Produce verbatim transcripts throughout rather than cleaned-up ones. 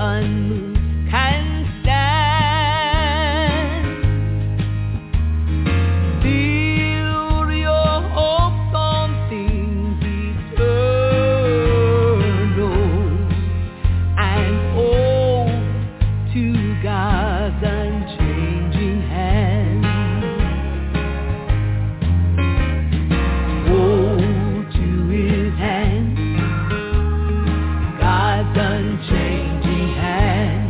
unmoved can stand. Build your hopes on things eternal and hold to God's unchanging hand. Hold to His hand, God's unchanging hand.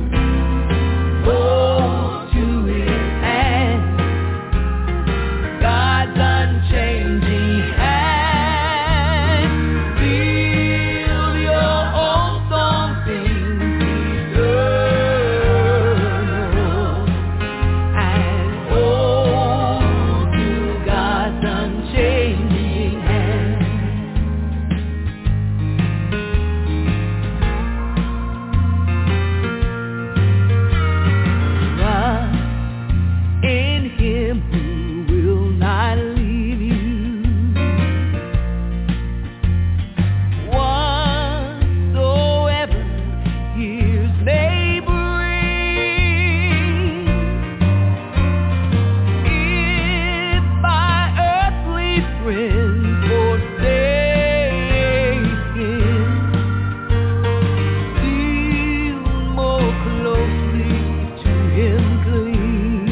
Hold to His hand, God's unchanging hand. Build your hopes on things eternal and hold to God's unchanging hand. Trust in Him who will not leave you. Whatsoever years may bring, if by earthly friends forsaken, feel more closely to Him cling.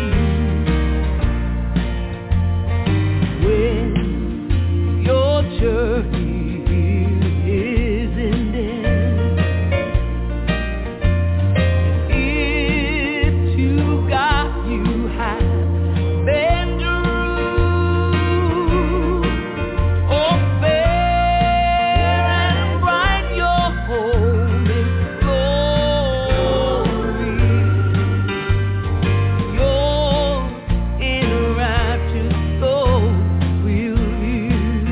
When your journey is ended, if to God you have been true, oh fair and bright your home is glory. Yours in raptured soul will view.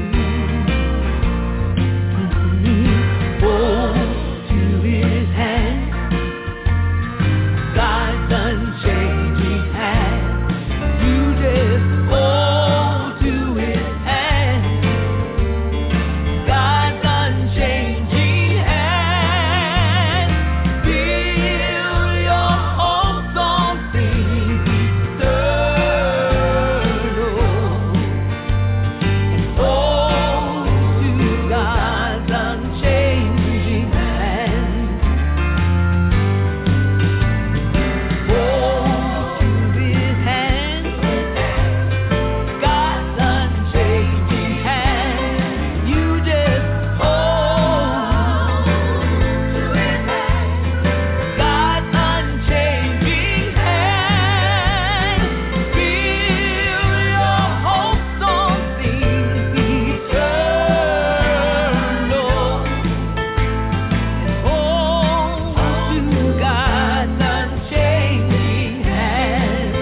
Hold to His hand, God's unchanging hand. You just hold to His hand, God's unchanging hand. Build your hopes on things eternal and hold to God's unchanging hand. Hold to His hand, God's unchanging hand. You just hold to His hand, God's unchanging hand. Build your hopes on things eternal and hold to God's unchanging hand.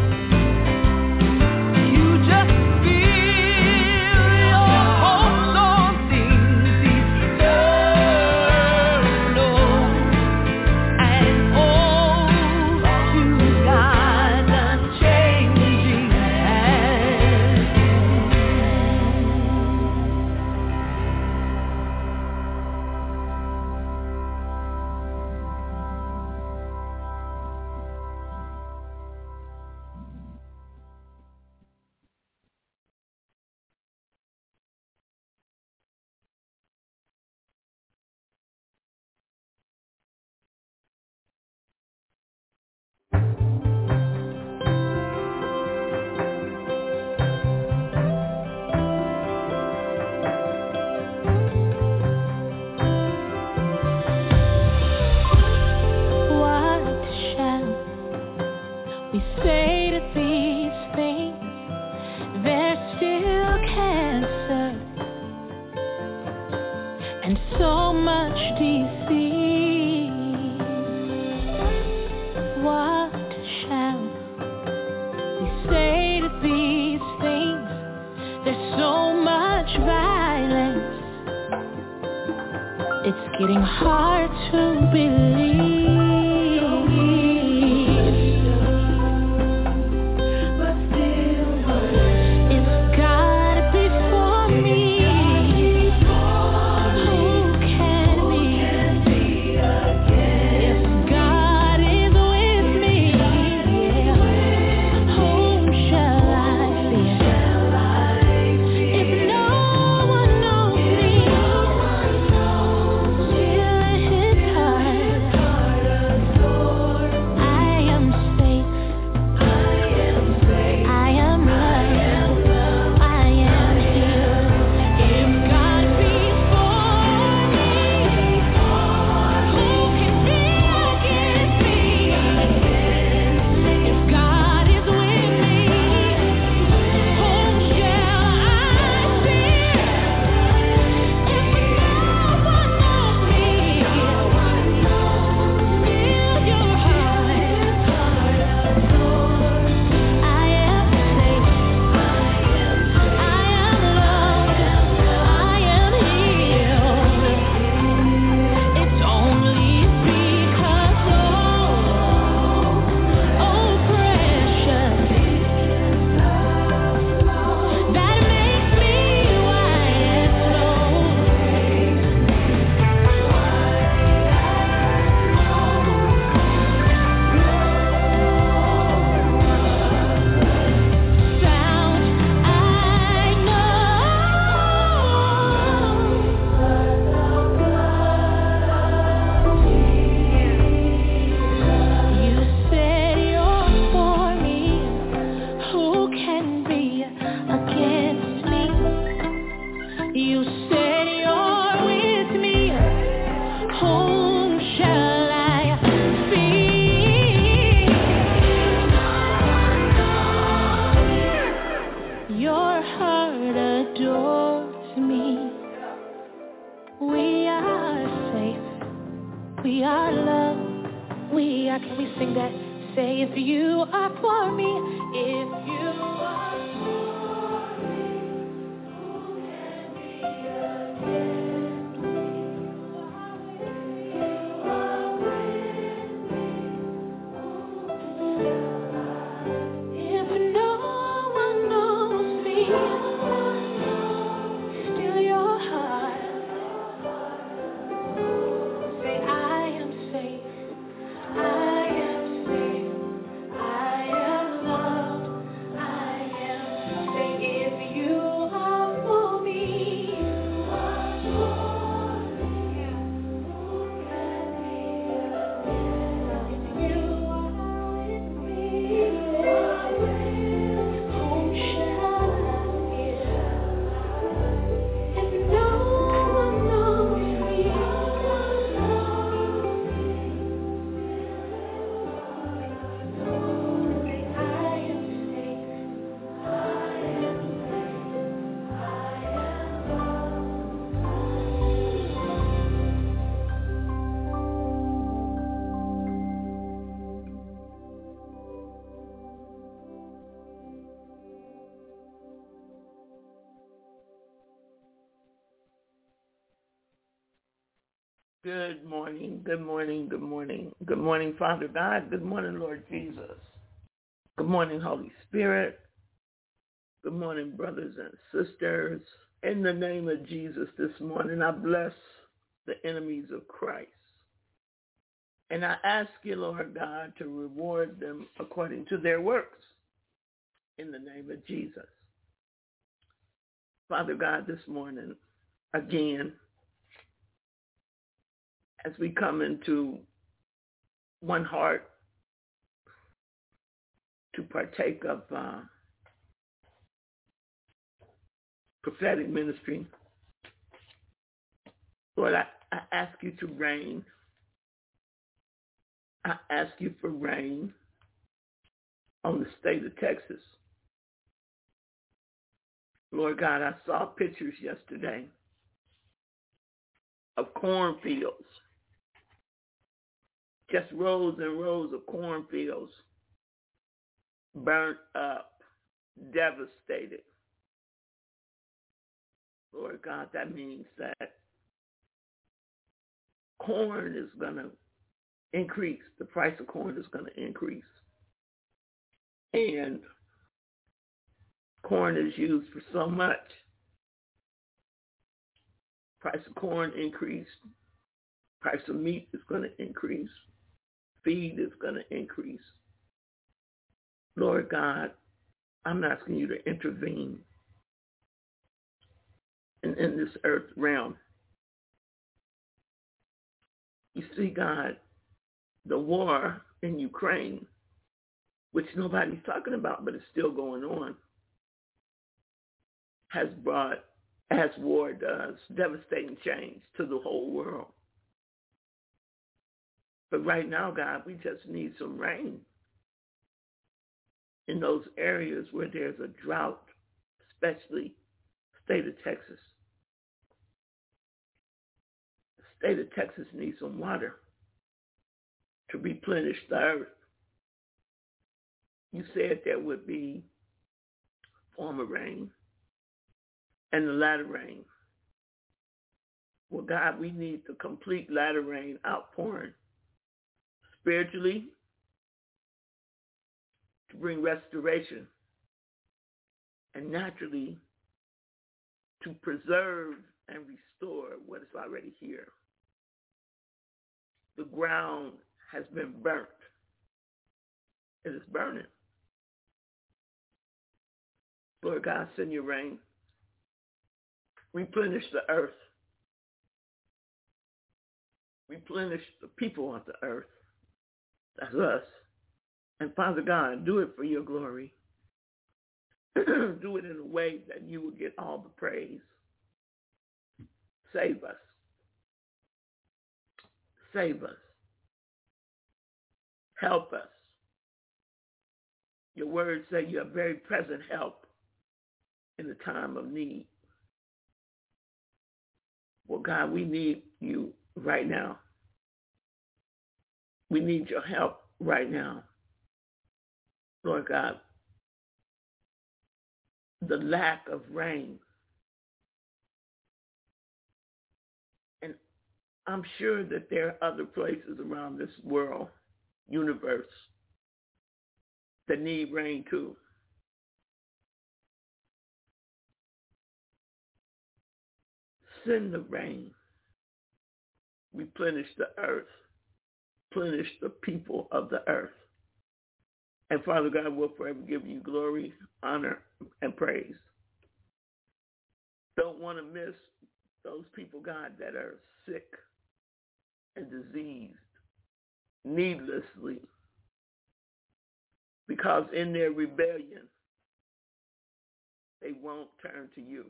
You just build your hopes on things eternal and hold to God's unchanging hand. What shall we say to these things? There's still cancer and so much disease. What shall we say to these things? There's so much violence. It's getting hard to believe. It's gotta be for me. Who can be again? We are loved. We are, can we sing that? Say, if you are for me, if you are for me, who can be against me? You are with me, who shall I? If no one knows me, still your heart. Say, I am safe. I am safe. I am loved. I am safe. If you are for me, you are for me. Who can be against? If you are with me, you are with me. Whom shall I fear? If no one knows me, Good morning, good morning, good morning. Good morning, Father God. Good morning, Lord Jesus. Good morning, Holy Spirit. Good morning, brothers and sisters. In the name of Jesus this morning, I bless the enemies of Christ. And I ask you, Lord God, to reward them according to their works. In the name of Jesus. Father God, this morning, again, as we come into one heart to partake of uh, prophetic ministry, Lord, I, I ask you to reign. I ask you for rain on the state of Texas. Lord God, I saw pictures yesterday of cornfields. Just rows and rows of cornfields burnt up, devastated. Lord God, that means that corn is going to increase. The price of corn is going to increase. And corn is used for so much. Price of corn increased. Price of meat is going to increase. Feed is going to increase. Lord God, I'm asking you to intervene in, in this earth realm. You see, God, the war in Ukraine, which nobody's talking about, but it's still going on, has brought, as war does, devastating change to the whole world. But right now, God, we just need some rain in those areas where there's a drought, especially the state of Texas. The state of Texas needs some water to replenish the earth. You said there would be former rain and the latter rain. Well, God, we need the complete latter rain outpouring spiritually to bring restoration and naturally to preserve and restore what is already here. The ground has been burnt. It is burning. Lord God, send your rain. Replenish the earth. Replenish the people on the earth. That's us. And Father God, do it for your glory. Do it in a way that you will get all the praise. Save us. Save us. Help us. Your words say you're a very present help in the time of need. Well, God, we need you right now. We need your help right now. Lord God, the lack of rain. And I'm sure that there are other places around this world, universe, that need rain too. Send the rain. Replenish the earth. Replenish the people of the earth. And Father God, we'll forever give you glory, honor, and praise. Don't want to miss those people, God, that are sick and diseased needlessly because in their rebellion, they won't turn to you.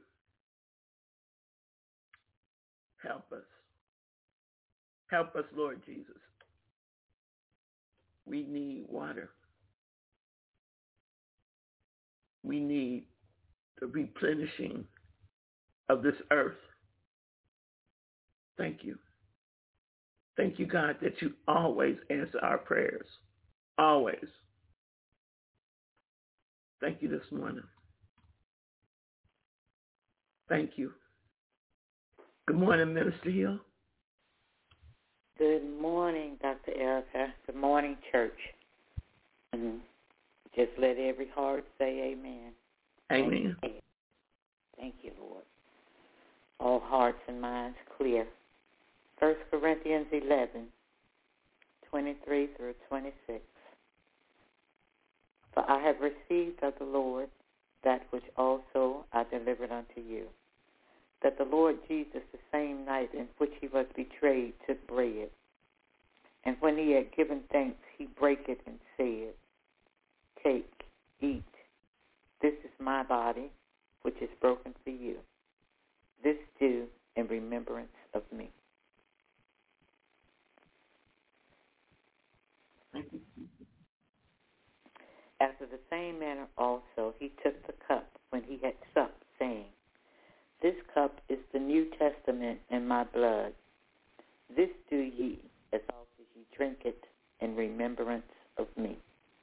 Help us. Help us, Lord Jesus. We need water. We need the replenishing of this earth. Thank you. Thank you, God, that you always answer our prayers. Always. Thank you this morning. Thank you. Good morning, Minister Hill. Good morning, Doctor Erica. Good morning, church. Mm-hmm. Just let every heart say amen. Amen. Amen. Thank you, Lord. All hearts and minds clear. First Corinthians eleven, twenty-three through twenty-six. For I have received of the Lord that which also I delivered unto you, that the Lord Jesus, the same night in which he was betrayed, took bread. And when he had given thanks, he brake it and said, Take, eat. This is my body, which is broken for you. This do in remembrance of me. After the same manner also he took the cup when he had supped, saying, This cup is the New Testament in my blood. This do ye, as oft as ye drink it, in remembrance of me.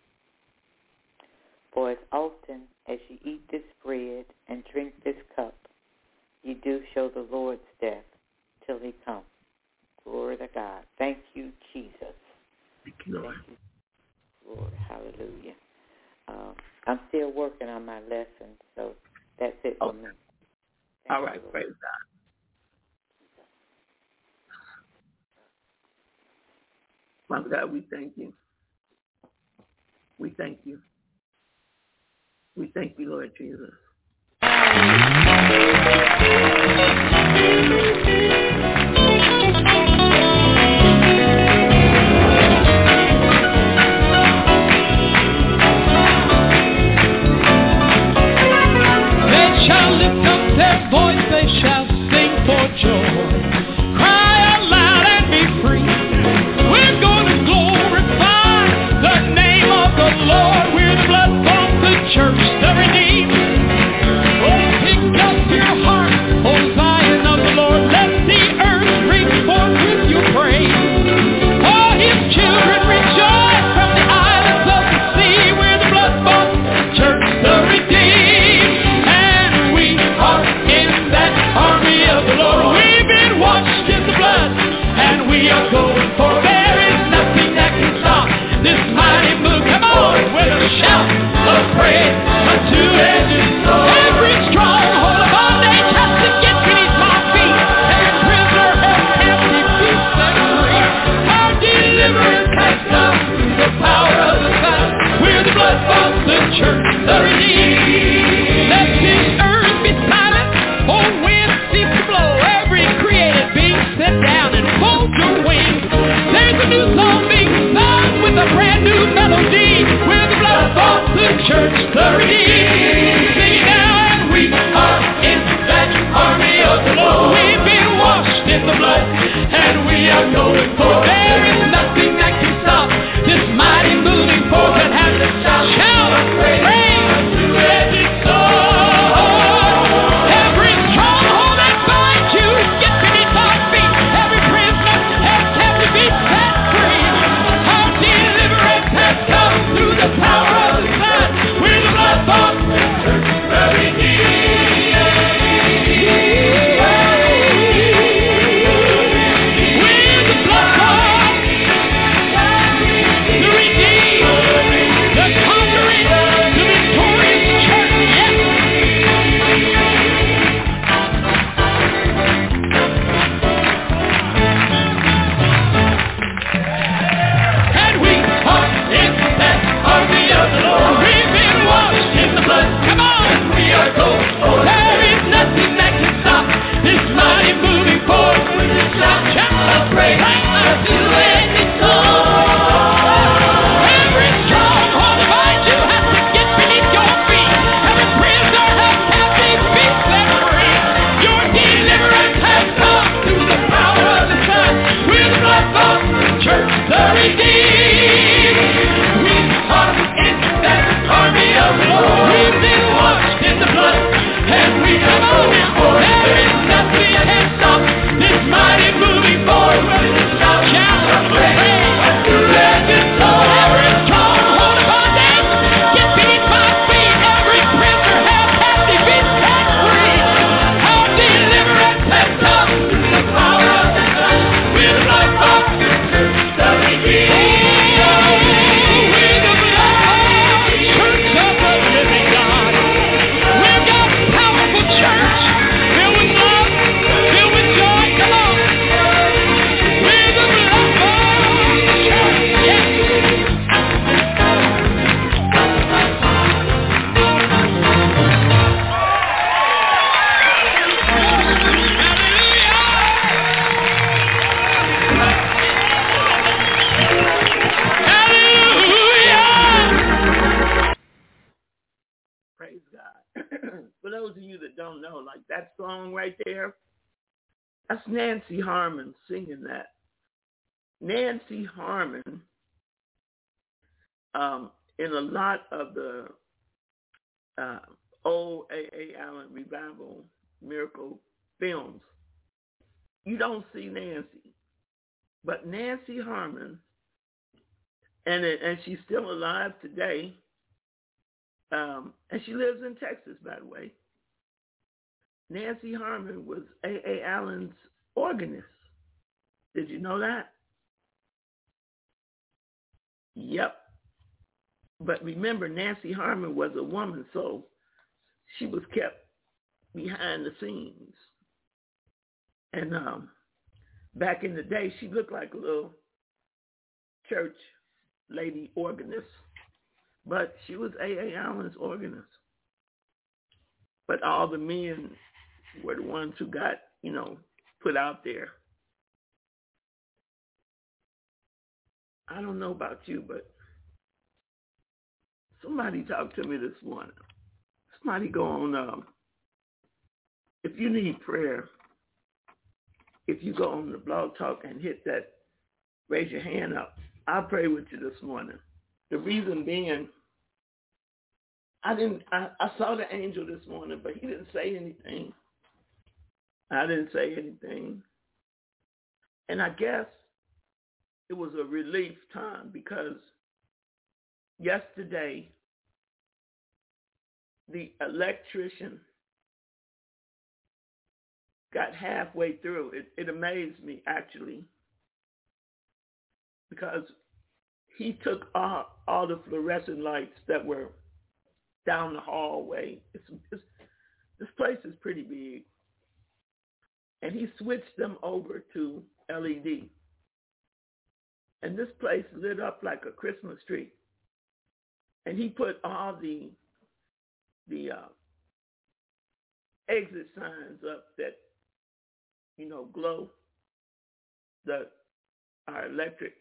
For as often as ye eat this bread and drink this cup, ye do show the Lord's death till he come. Glory to God. Thank you, Jesus. Thank you, Lord. Thank you, Lord. Hallelujah. Um, I'm still working on my lesson, so that's it for okay. me. Thank All right, you, praise God. Father God, we thank you. We thank you. We thank you, Lord Jesus. They shall lift up their voice, they shall sing for joy. Cry out loud and be free. We're going to glorify the name of the Lord. We're the blood-bought, the church, the redeemed. Oh, pick up your heart, oh Zion of the Lord. Let the earth ring forth with your praise. All his children rejoice from the islands of the sea. We're the blood-bought church, the redeemed. And we are in that army of the Lord. We've been washed in the blood, and we are going for. There is nothing that can stop this mighty move. Come on, with a shout of praise, a two-edged sword. Every stronghold of bondage has to get beneath my feet. Every prisoner, every captive be set free. Our deliverance has come through the power of the Son. We're the blood-bought, the church, the redeemed. Let this earth be silent, oh wind cease to blow. Every created being sit down and fold your wings. There's a new song being sung with a brand new melody. We're the blood-bought, the church, the redeemed. Sing now, and we are in that army of the Lord. We've been washed in the blood, and we are going for. There is nothing that can stop this mighty moving forward that has a shout, shout of praise, a two-edged sword. Every stronghold that binds you, get beneath our feet. Every prisoner has kept to be set free. Our don't know, like that song right there, that's Nancy Harmon singing that. Nancy Harmon, um, in a lot of the uh, old A A. Allen revival miracle films, you don't see Nancy. But Nancy Harmon, and it, and she's still alive today, um, and she lives in Texas, by the way. Nancy Harmon was A A. Allen's organist. Did you know that? Yep. But remember, Nancy Harmon was a woman, so she was kept behind the scenes. And um, back in the day, she looked like a little church lady organist, but she was A A. Allen's organist. But all the men were the ones who got, you know, put out there. I don't know about you, but somebody talked to me this morning. Somebody go on, um, if you need prayer, if you go on the Blog Talk and hit that, raise your hand up. I'll pray with you this morning. The reason being, I didn't. I, I saw the angel this morning, but he didn't say anything. I didn't say anything. And I guess it was a relief time because yesterday the electrician got halfway through. It, it amazed me, actually, because he took all, all the fluorescent lights that were down the hallway. It's, it's, this place is pretty big. And he switched them over to L E D. And this place lit up like a Christmas tree. And he put all the the uh, exit signs up that, you know, glow the our electric.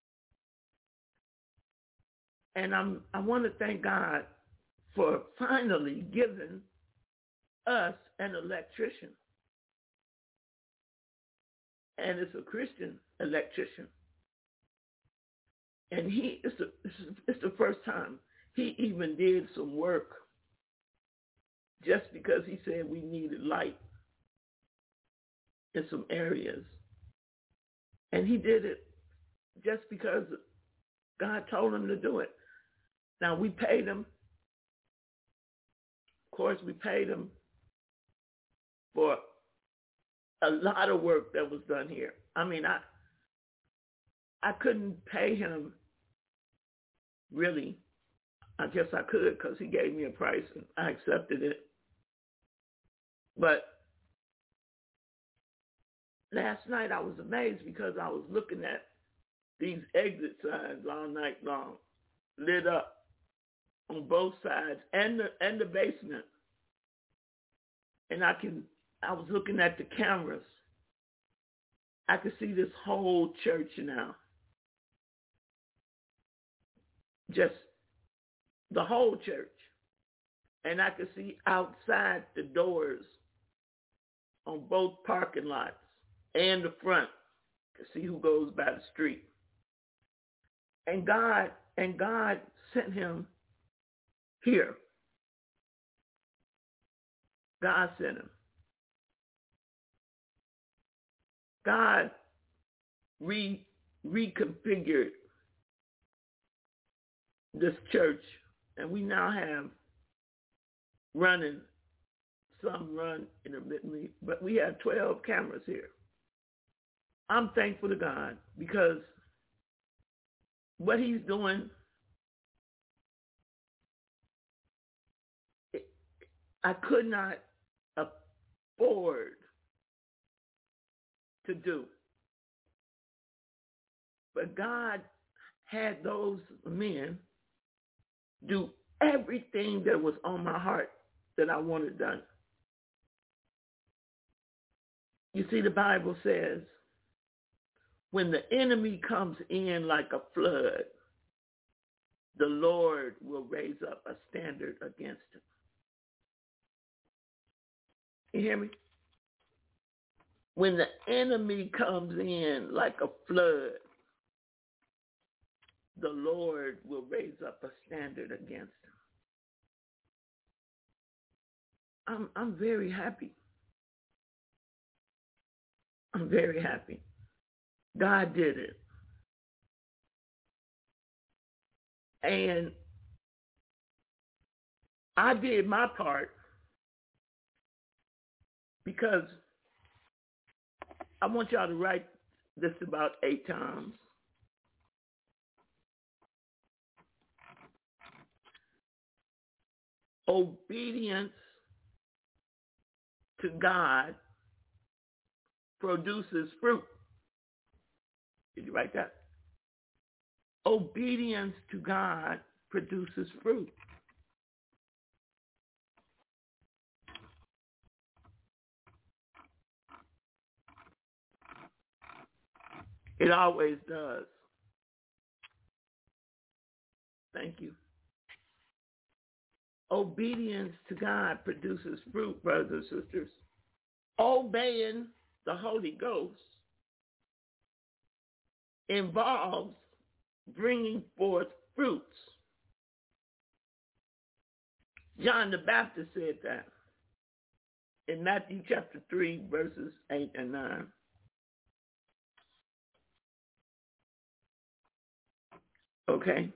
And I'm I want to thank God for finally giving us an electrician. And it's a Christian electrician. And he it's the, it's the first time he even did some work just because he said we needed light in some areas. And he did it just because God told him to do it. Now, we paid him. Of course, we paid him for a lot of work that was done here. I mean, I I couldn't pay him really. I guess I could because he gave me a price and I accepted it. But last night I was amazed because I was looking at these exit signs all night long, lit up on both sides and the and the basement. And I can I was looking at the cameras. I could see this whole church now. Just the whole church. And I could see outside the doors on both parking lots and the front to see who goes by the street. And God, and God sent him here. God sent him. God re, reconfigured this church, and we now have running, some run intermittently, but we have twelve cameras here. I'm thankful to God because what he's doing, I could not afford to do. But God had those men do everything that was on my heart that I wanted done. You see, the Bible says, when the enemy comes in like a flood, the Lord will raise up a standard against him. You hear me? When the enemy comes in like a flood, the Lord will raise up a standard against him. I'm I'm very happy. I'm very happy. God did it. And I did my part because I want y'all to write this about eight times. Obedience to God produces fruit. Did you write that? Obedience to God produces fruit. It always does. Thank you. Obedience to God produces fruit, brothers and sisters. Obeying the Holy Ghost involves bringing forth fruits. John the Baptist said that in Matthew chapter three, verses eight and nine. Okay.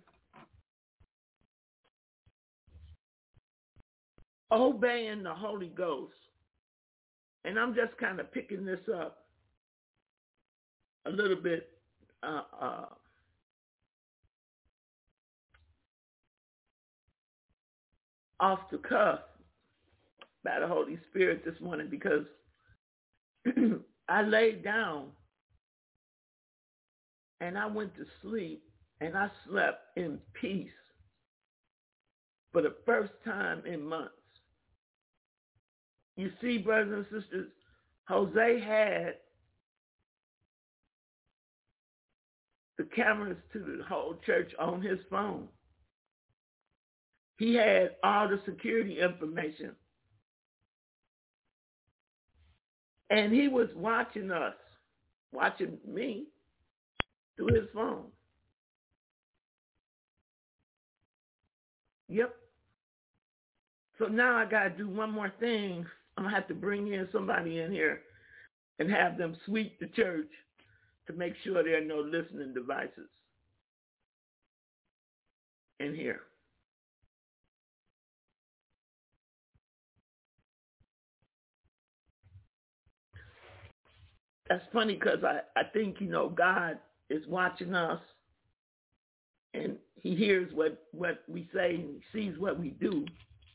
Obeying the Holy Ghost. And I'm just kind of picking this up a little bit uh, uh, off the cuff by the Holy Spirit this morning because I laid down and I went to sleep and I slept in peace for the first time in months. You see, brothers and sisters, Jose had the cameras to the whole church on his phone. He had all the security information. And he was watching us, watching me through his phone. Yep. So now I got to do one more thing. I'm going to have to bring in somebody in here and have them sweep the church to make sure there are no listening devices in here. That's funny because I, I think, you know, God is watching us and he hears what, what we say and he sees what we do.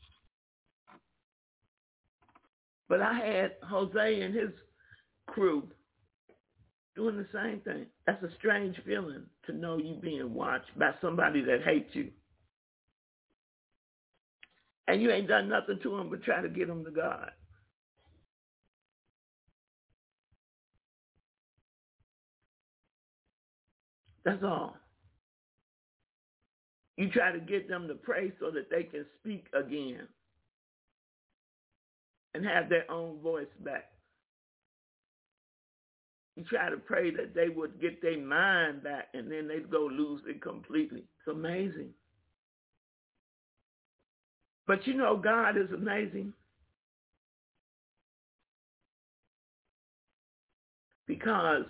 But I had Jose and his crew doing the same thing. That's a strange feeling to know you being watched by somebody that hates you. And you ain't done nothing to them but try to get them to God. That's all. You try to get them to pray so that they can speak again and have their own voice back. You try to pray that they would get their mind back and then they'd go lose it completely. It's amazing. But you know, God is amazing because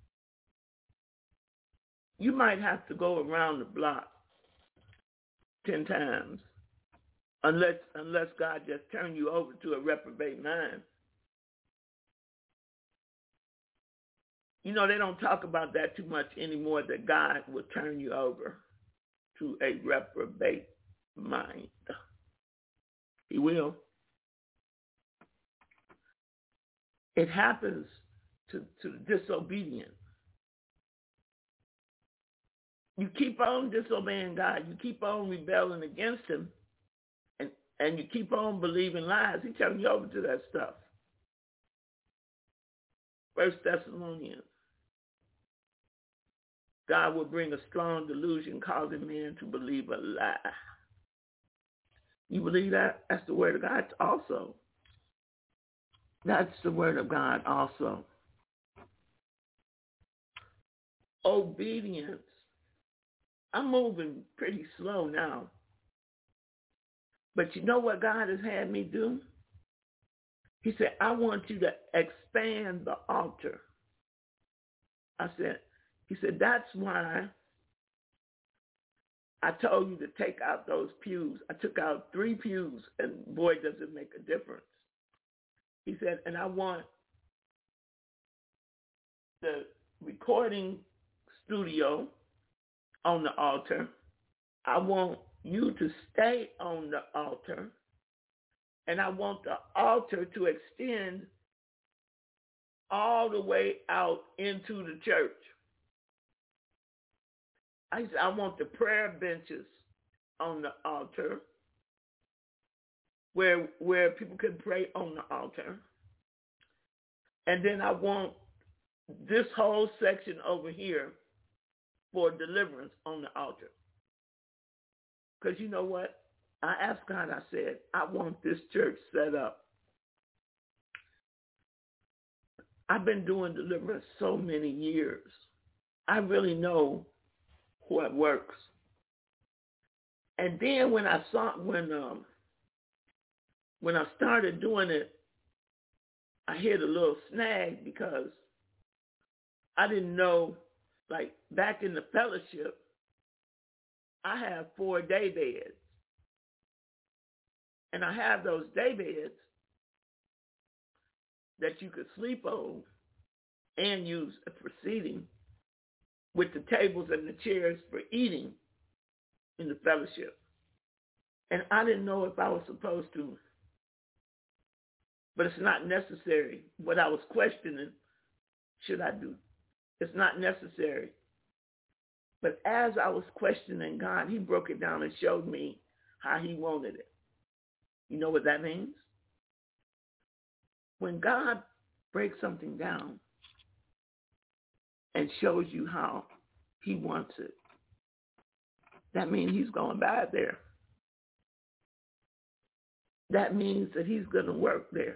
you might have to go around the block ten times unless unless God just turn you over to a reprobate mind. You know, they don't talk about that too much anymore, that God will turn you over to a reprobate mind. He will. It happens to, to the disobedient. You keep on disobeying God. You keep on rebelling against him. And, and you keep on believing lies. He's turning you over to that stuff. First Thessalonians. God will bring a strong delusion causing men to believe a lie. You believe that? That's the word of God also. That's the word of God also. Obedience. I'm moving pretty slow now. But you know what God has had me do? He said, I want you to expand the altar. I said, he said, that's why I told you to take out those pews. I took out three pews, and boy, does it make a difference. He said, and I want the recording studio on the altar. I want you to stay on the altar. And I want the altar to extend all the way out into the church. I, I want the prayer benches on the altar where, where people can pray on the altar. And then I want this whole section over here for deliverance on the altar. Because you know what? I asked God, I said, I want this church set up. I've been doing deliverance so many years. I really know what works. And then when I saw, when um, when I started doing it, I hit a little snag because I didn't know, like back in the fellowship, I have four day beds. And I have those day beds that you could sleep on and use for seating with the tables and the chairs for eating in the fellowship. And I didn't know if I was supposed to, but it's not necessary. What I was questioning, should I do? It's not necessary. But as I was questioning God, he broke it down and showed me how he wanted it. You know what that means? When God breaks something down and shows you how he wants it, that means he's going by there. That means that he's going to work there.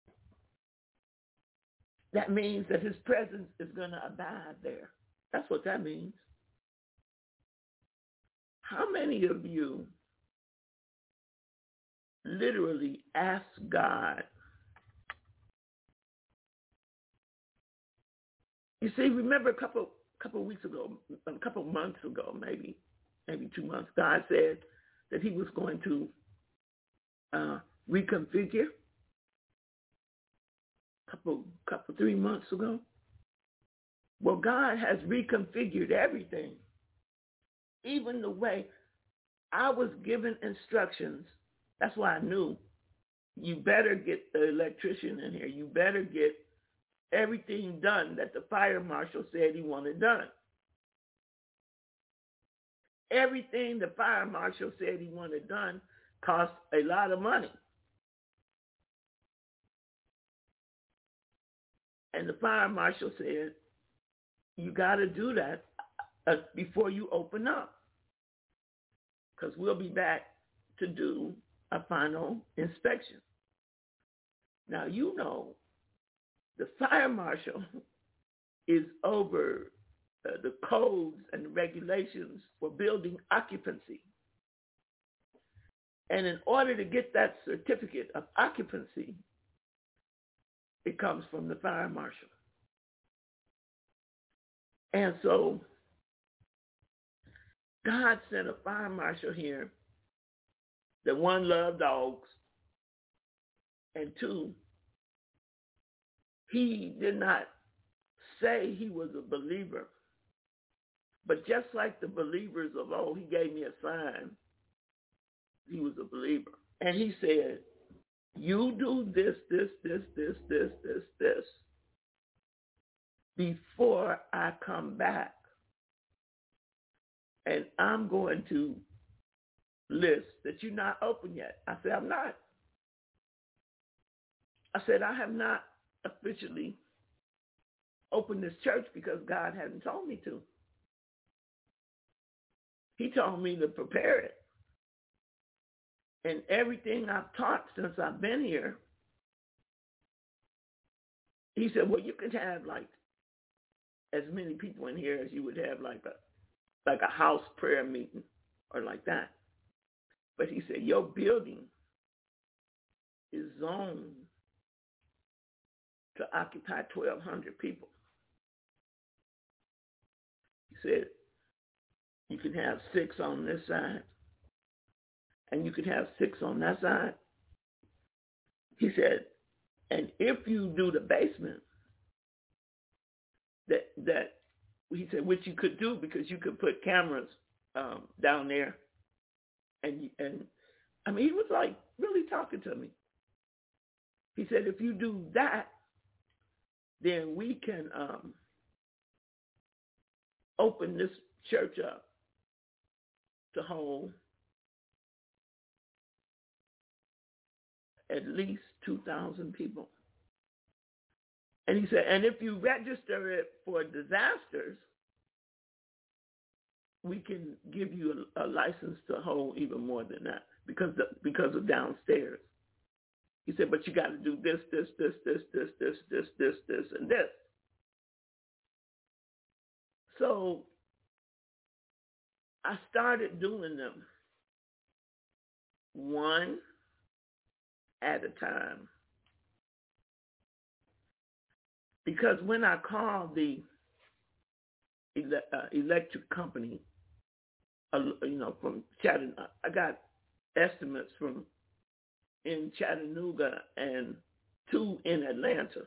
That means that his presence is going to abide there. That's what that means. How many of you literally ask God? You see, remember a couple couple weeks ago, a couple months ago, maybe, maybe two months, God said that he was going to uh, reconfigure. Couple, couple, three months ago. Well, God has reconfigured everything. Even the way I was given instructions. That's why I knew you better get the electrician in here. You better get everything done that the fire marshal said he wanted done. Everything the fire marshal said he wanted done cost a lot of money. And the fire marshal said, you got to do that uh, before you open up, because we'll be back to do a final inspection. Now, you know, the fire marshal is over uh, the codes and the regulations for building occupancy. And in order to get that certificate of occupancy, it comes from the fire marshal. And so God sent a fire marshal here that, one, loved dogs, and two, he did not say he was a believer, but just like the believers of old, he gave me a sign he was a believer. And he said, you do this, this, this, this, this, this, this before I come back. And I'm going to list that you're not open yet. I said, I'm not. I said, I have not officially opened this church because God hadn't told me to. He told me to prepare it. And everything I've taught since I've been here he said, well, you could have like as many people in here as you would have like a like a house prayer meeting or like that. But he said, your building is zoned to occupy twelve hundred people. He said, you can have six on this side, and you can have six on that side. He said, and if you do the basement, that that he said, which you could do because you could put cameras um, down there, and and I mean, he was like really talking to me. He said, if you do that, then we can um, open this church up to hold at least two thousand people. And he said, and if you register it for disasters, we can give you a, a license to hold even more than that because the, because of downstairs. He said, but you got to do this, this, this, this, this, this, this, this, this, and this. So I started doing them one at a time. Because when I called the ele- uh, electric company, uh, you know, from Chattanooga, I got estimates from in Chattanooga and two in Atlanta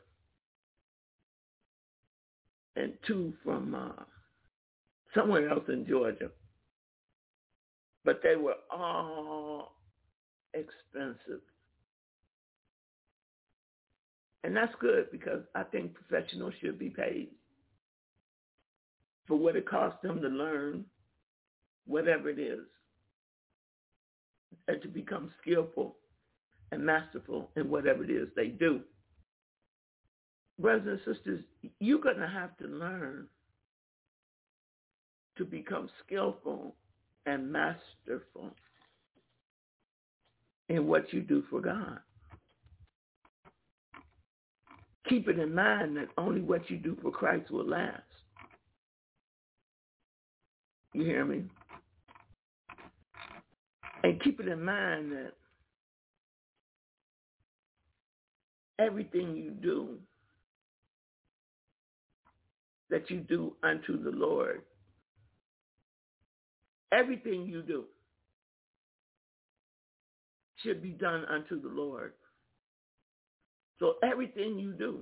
and two from uh, somewhere else in Georgia. But they were all expensive. And that's good because I think professionals should be paid for what it costs them to learn whatever it is and to become skillful and masterful in whatever it is they do. Brothers and sisters, you're going to have to learn to become skillful and masterful in what you do for God. Keep it in mind that only what you do for Christ will last. You hear me? And keep it in mind that everything you do, that you do unto the Lord, everything you do should be done unto the Lord. So everything you do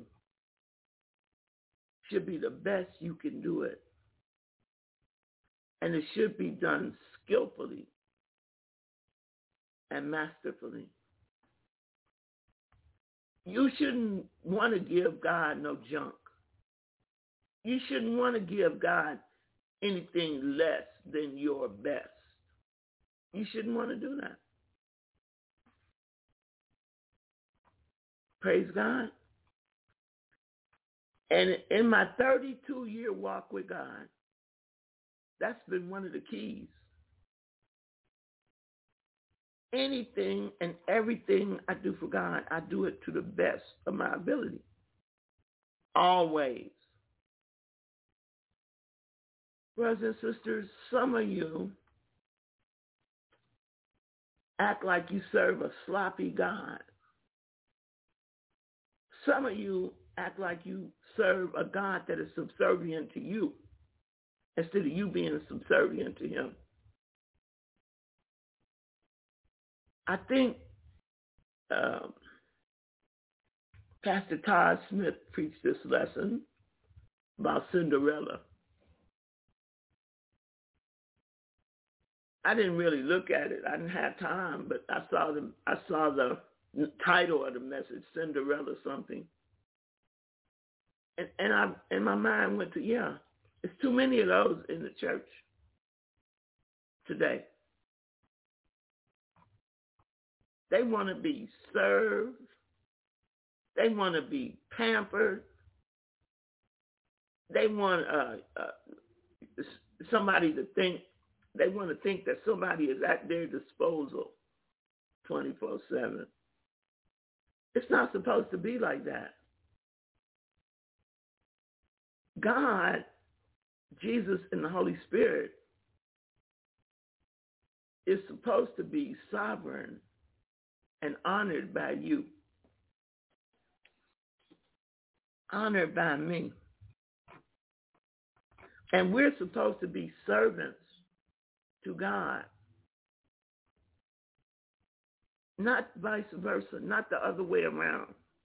should be the best you can do it. And it should be done skillfully and masterfully. You shouldn't want to give God no junk. You shouldn't want to give God anything less than your best. You shouldn't want to do that. Praise God. And in my thirty-two-year walk with God, that's been one of the keys. Anything and everything I do for God, I do it to the best of my ability. Always. Brothers and sisters, some of you act like you serve a sloppy God. Some of you act like you serve a God that is subservient to you instead of you being subservient to him. I think um, Pastor Todd Smith preached this lesson about Cinderella. I didn't really look at it. I didn't have time, but I saw the I saw the title of the message, Cinderella something, and and I and my mind went to yeah, it's too many of those in the church today. They want to be served. They want to be pampered. They want uh, uh, somebody to think. They want to think that somebody is at their disposal twenty-four seven. It's not supposed to be like that. God, Jesus, and the Holy Spirit is supposed to be sovereign and honored by you, honored by me. And we're supposed to be servants to God, not vice versa, not the other way around.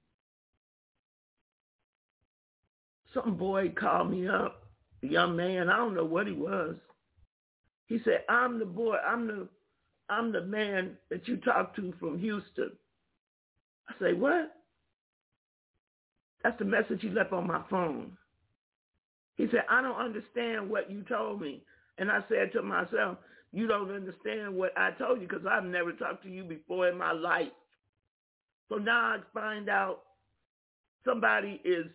Some boy called me up, a young man, I don't know what he was. He said, I'm the boy, I'm the I'm the man that you talked to from Houston. I say, what? That's the message he left on my phone. He said, I don't understand what you told me. And I said to myself, you don't understand what I told you because I've never talked to you before in my life. So now I find out somebody is,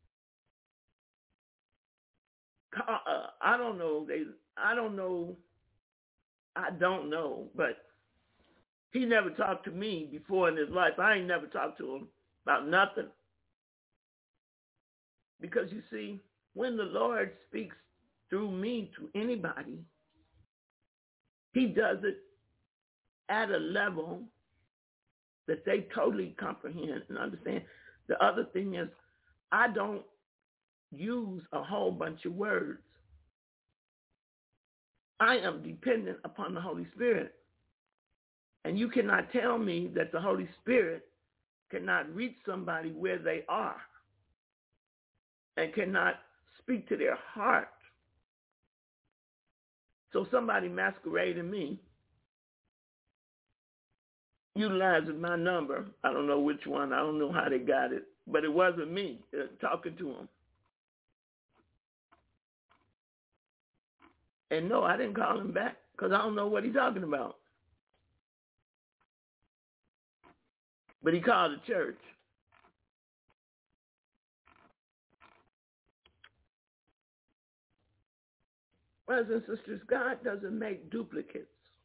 uh, I don't know, they, I don't know, I don't know, but he never talked to me before in his life. I ain't never talked to him about nothing. Because you see, when the Lord speaks through me to anybody, he does it at a level that they totally comprehend and understand. The other thing is, I don't use a whole bunch of words. I am dependent upon the Holy Spirit. And you cannot tell me that the Holy Spirit cannot reach somebody where they are and cannot speak to their heart. So somebody masquerading me, utilizing my number, I don't know which one, I don't know how they got it, but it wasn't me uh, talking to them. And no, I didn't call him back because I don't know what he's talking about. But he called the church. Brothers and sisters, God doesn't make duplicates.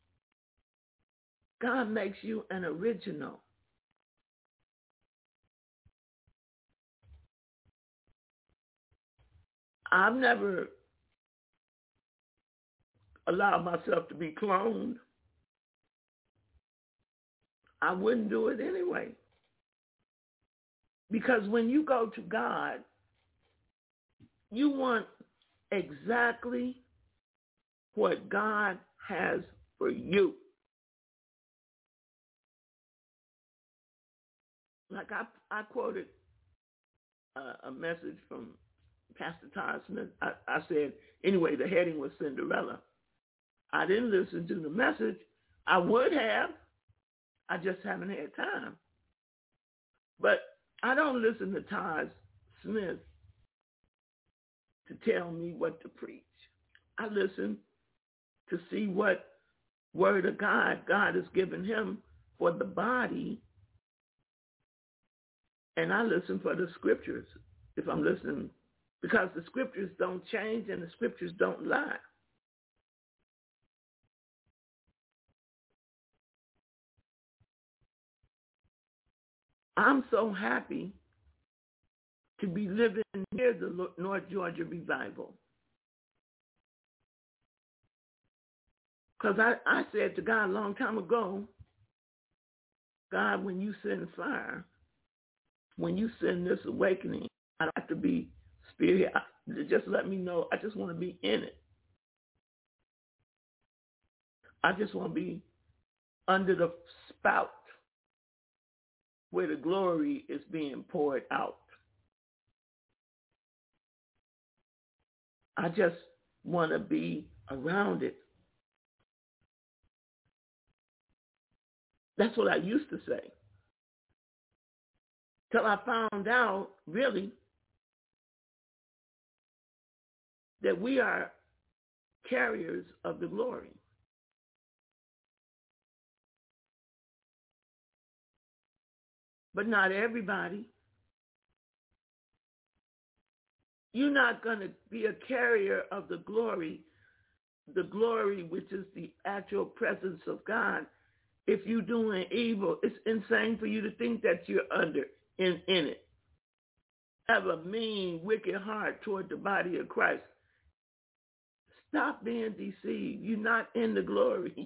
God makes you an original. I've never allowed myself to be cloned. I wouldn't do it anyway. Because when you go to God, you want exactly what God has for you. Like I, I quoted uh, a message from Pastor Todd Smith. I, I said, anyway, the heading was Cinderella. I didn't listen to the message. I would have. I just haven't had time. But I don't listen to Todd Smith to tell me what to preach. I listen to see what word of God God has given him for the body. And I listen for the scriptures if I'm listening, because the scriptures don't change and the scriptures don't lie. I'm so happy to be living near the North Georgia revival. Because I, I said to God a long time ago, God, when you send fire, when you send this awakening, I have to be spirit. Just let me know. I just want to be in it. I just want to be under the spout where the glory is being poured out. I just want to be around it. That's what I used to say. Till I found out, really, that we are carriers of the glory. But not everybody. You're not going to be a carrier of the glory, the glory which is the actual presence of God, if you're doing evil. It's insane for you to think that you're under, in, in it. have a mean, wicked heart toward the body of Christ. Stop being deceived. You're not in the glory.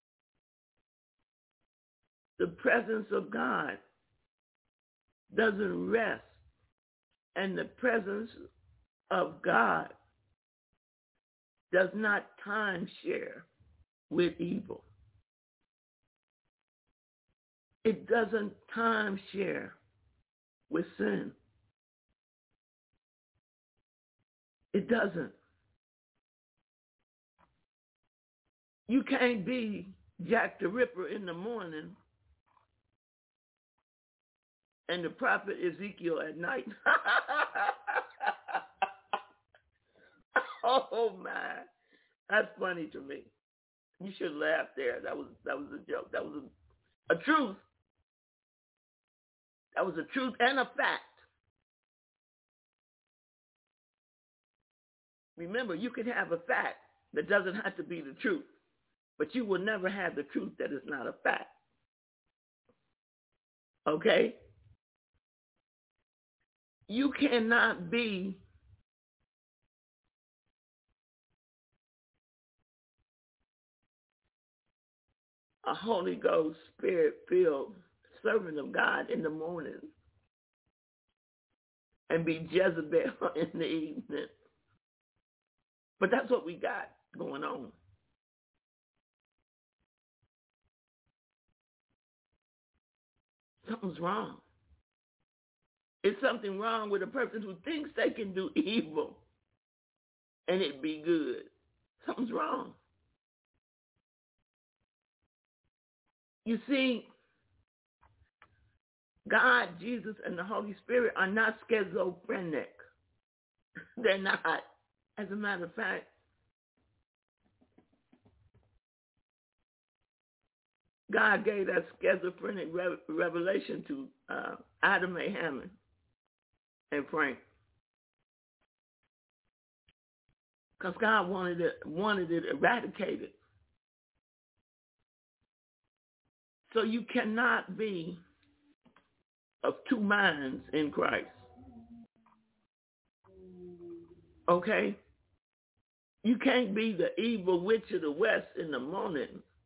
The presence of God doesn't rest, and the presence of God does not timeshare with evil. It doesn't timeshare with sin. It doesn't. You can't be Jack the Ripper in the morning and the prophet Ezekiel at night. Oh my, that's funny to me. You should laugh there. That was that was a joke. That was a, a truth. That was a truth and a fact. Remember, you can have a fact that doesn't have to be the truth, but you will never have the truth that is not a fact. Okay? You cannot be a Holy Ghost Spirit-filled servant of God in the morning and be Jezebel in the evening. But that's what we got going on. Something's wrong. It's something wrong with a person who thinks they can do evil and it be good. Something's wrong. You see, God, Jesus, and the Holy Spirit are not schizophrenic. They're not. As a matter of fact, God gave that schizophrenic re- revelation to uh, Adam A. Hammond and Frank, because God wanted it, wanted it eradicated. So you cannot be of two minds in Christ. Okay? You can't be the evil witch of the West in the morning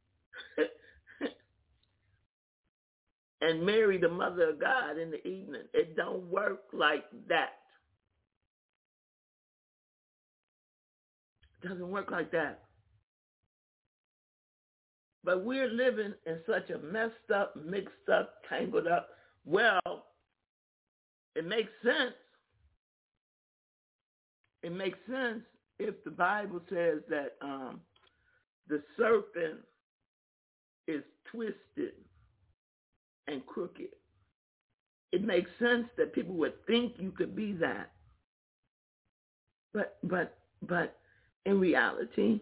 and marry the mother of God in the evening. It don't work like that. It doesn't work like that. But we're living in such a messed up, mixed up, tangled up. Well, it makes sense. It makes sense if the Bible says that um, the serpent is twisted and crooked. It makes sense that people would think you could be that. But but but in reality,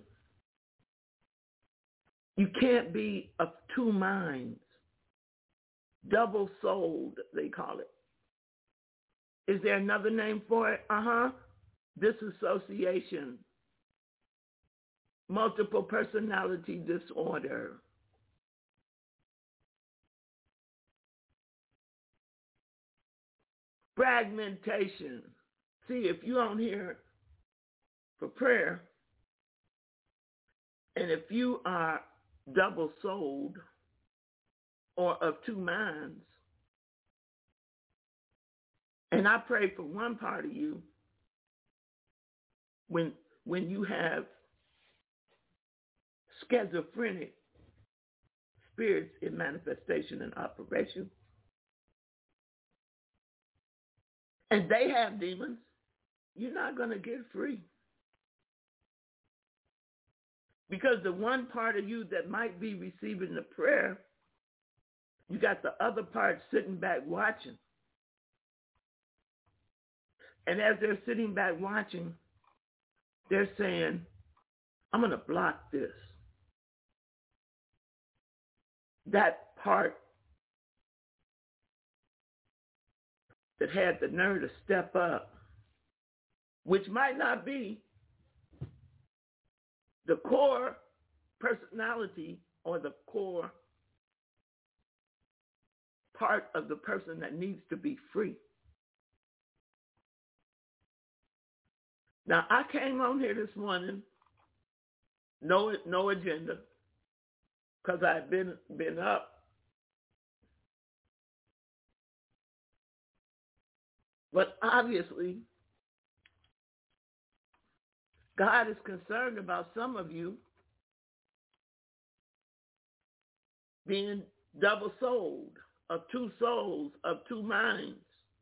you can't be of two minds. Double-souled, they call it. Is there another name for it? Uh-huh. Disassociation. Multiple personality disorder. Fragmentation. See, if you're on here for prayer, and if you are double-souled or of two minds, and I pray for one part of you, when when you have schizophrenic spirits in manifestation and operation, and they have demons, you're not going to get free. Because the one part of you that might be receiving the prayer, you got the other part sitting back watching. And as they're sitting back watching, they're saying, I'm going to block this. That part that had the nerve to step up, which might not be the core personality or the core part of the person that needs to be free. Now, I came on here this morning, no no agenda, because I've been been up. But obviously, God is concerned about some of you being double-souled, of two souls, of two minds.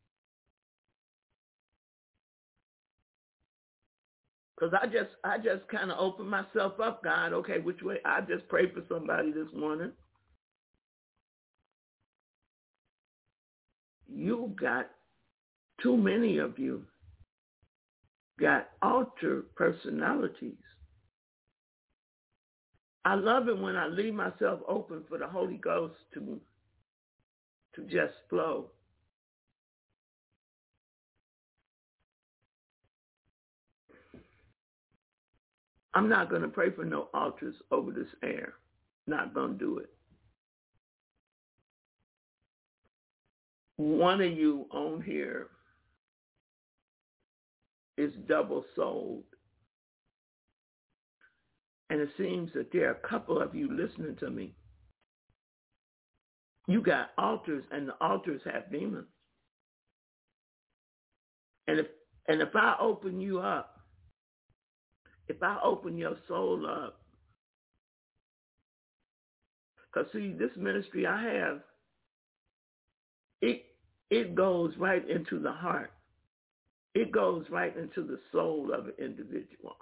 Because I just I just kind of opened myself up, God. Okay, which way? I just prayed for somebody this morning. You got, too many of you got alter personalities. I love it when I leave myself open for the Holy Ghost to, to just flow. I'm not going to pray for no altars over this air. Not going to do it. One of you on here is double-souled. And it seems that there are a couple of you listening to me. You got altars, and the altars have demons. And if and if I open you up, if I open your soul up, because see, this ministry I have, it it goes right into the heart. It goes right into the soul of an individual.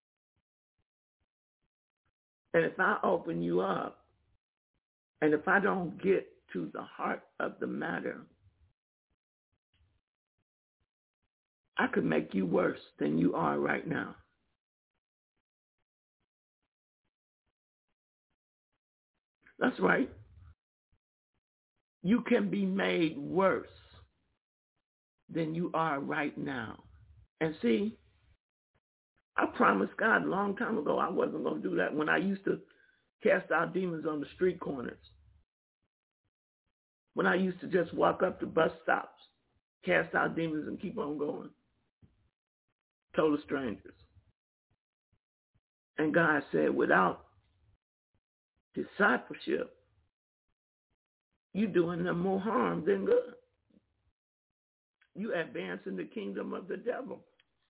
And if I open you up, and if I don't get to the heart of the matter, I could make you worse than you are right now. That's right. You can be made worse than you are right now. And see, I promised God a long time ago I wasn't going to do that when I used to cast out demons on the street corners. When I used to just walk up to bus stops, cast out demons and keep on going. Total strangers. And God said, without discipleship, you're doing them more harm than good. You advancing the kingdom of the devil.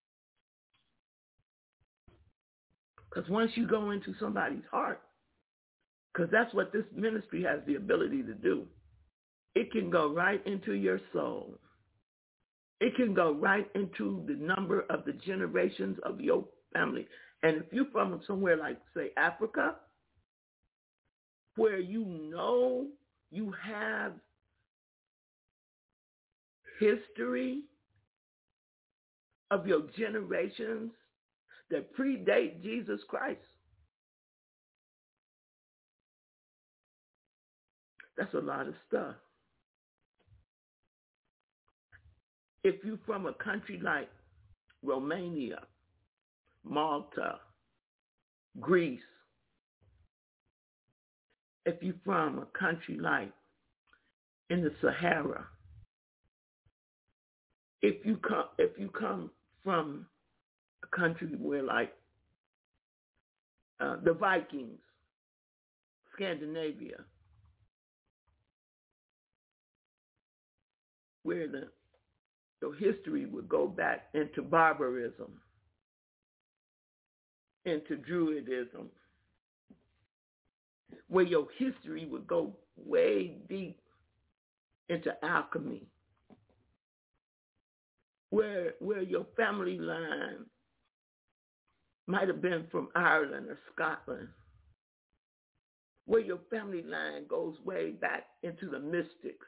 Because once you go into somebody's heart, because that's what this ministry has the ability to do, it can go right into your soul. It can go right into the number of the generations of your family. And if you're from somewhere like, say, Africa, where you know you have history of your generations that predate Jesus Christ, that's a lot of stuff. If you're from a country like Romania, Malta, Greece, if you're from a country like in the Sahara, if you come, if you come from a country where like uh, the Vikings, Scandinavia, where the your history would go back into barbarism, into Druidism, where your history would go way deep into alchemy, where where your family line might have been from Ireland or Scotland, where your family line goes way back into the mystics.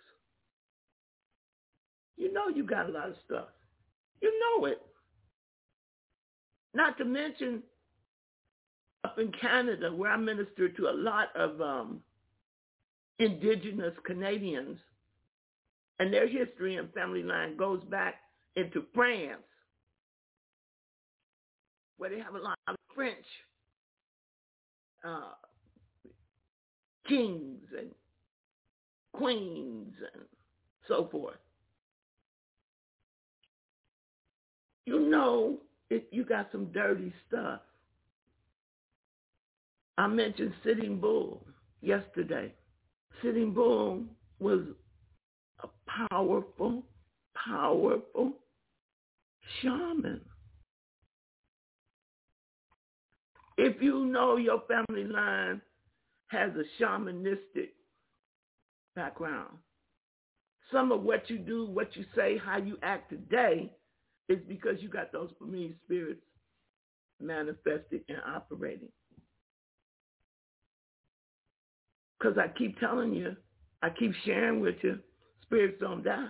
You know you got a lot of stuff. You know it. Not to mention up in Canada, where I minister to a lot of um, indigenous Canadians, and their history and family line goes back into France, where they have a lot of French uh, kings and queens and so forth. You know it, you got some dirty stuff. I mentioned Sitting Bull yesterday. Sitting Bull was a powerful, powerful shaman. If you know your family line has a shamanistic background, some of what you do, what you say, how you act today is because you got those familiar spirits manifested and operating. Because I keep telling you, I keep sharing with you, spirits don't die.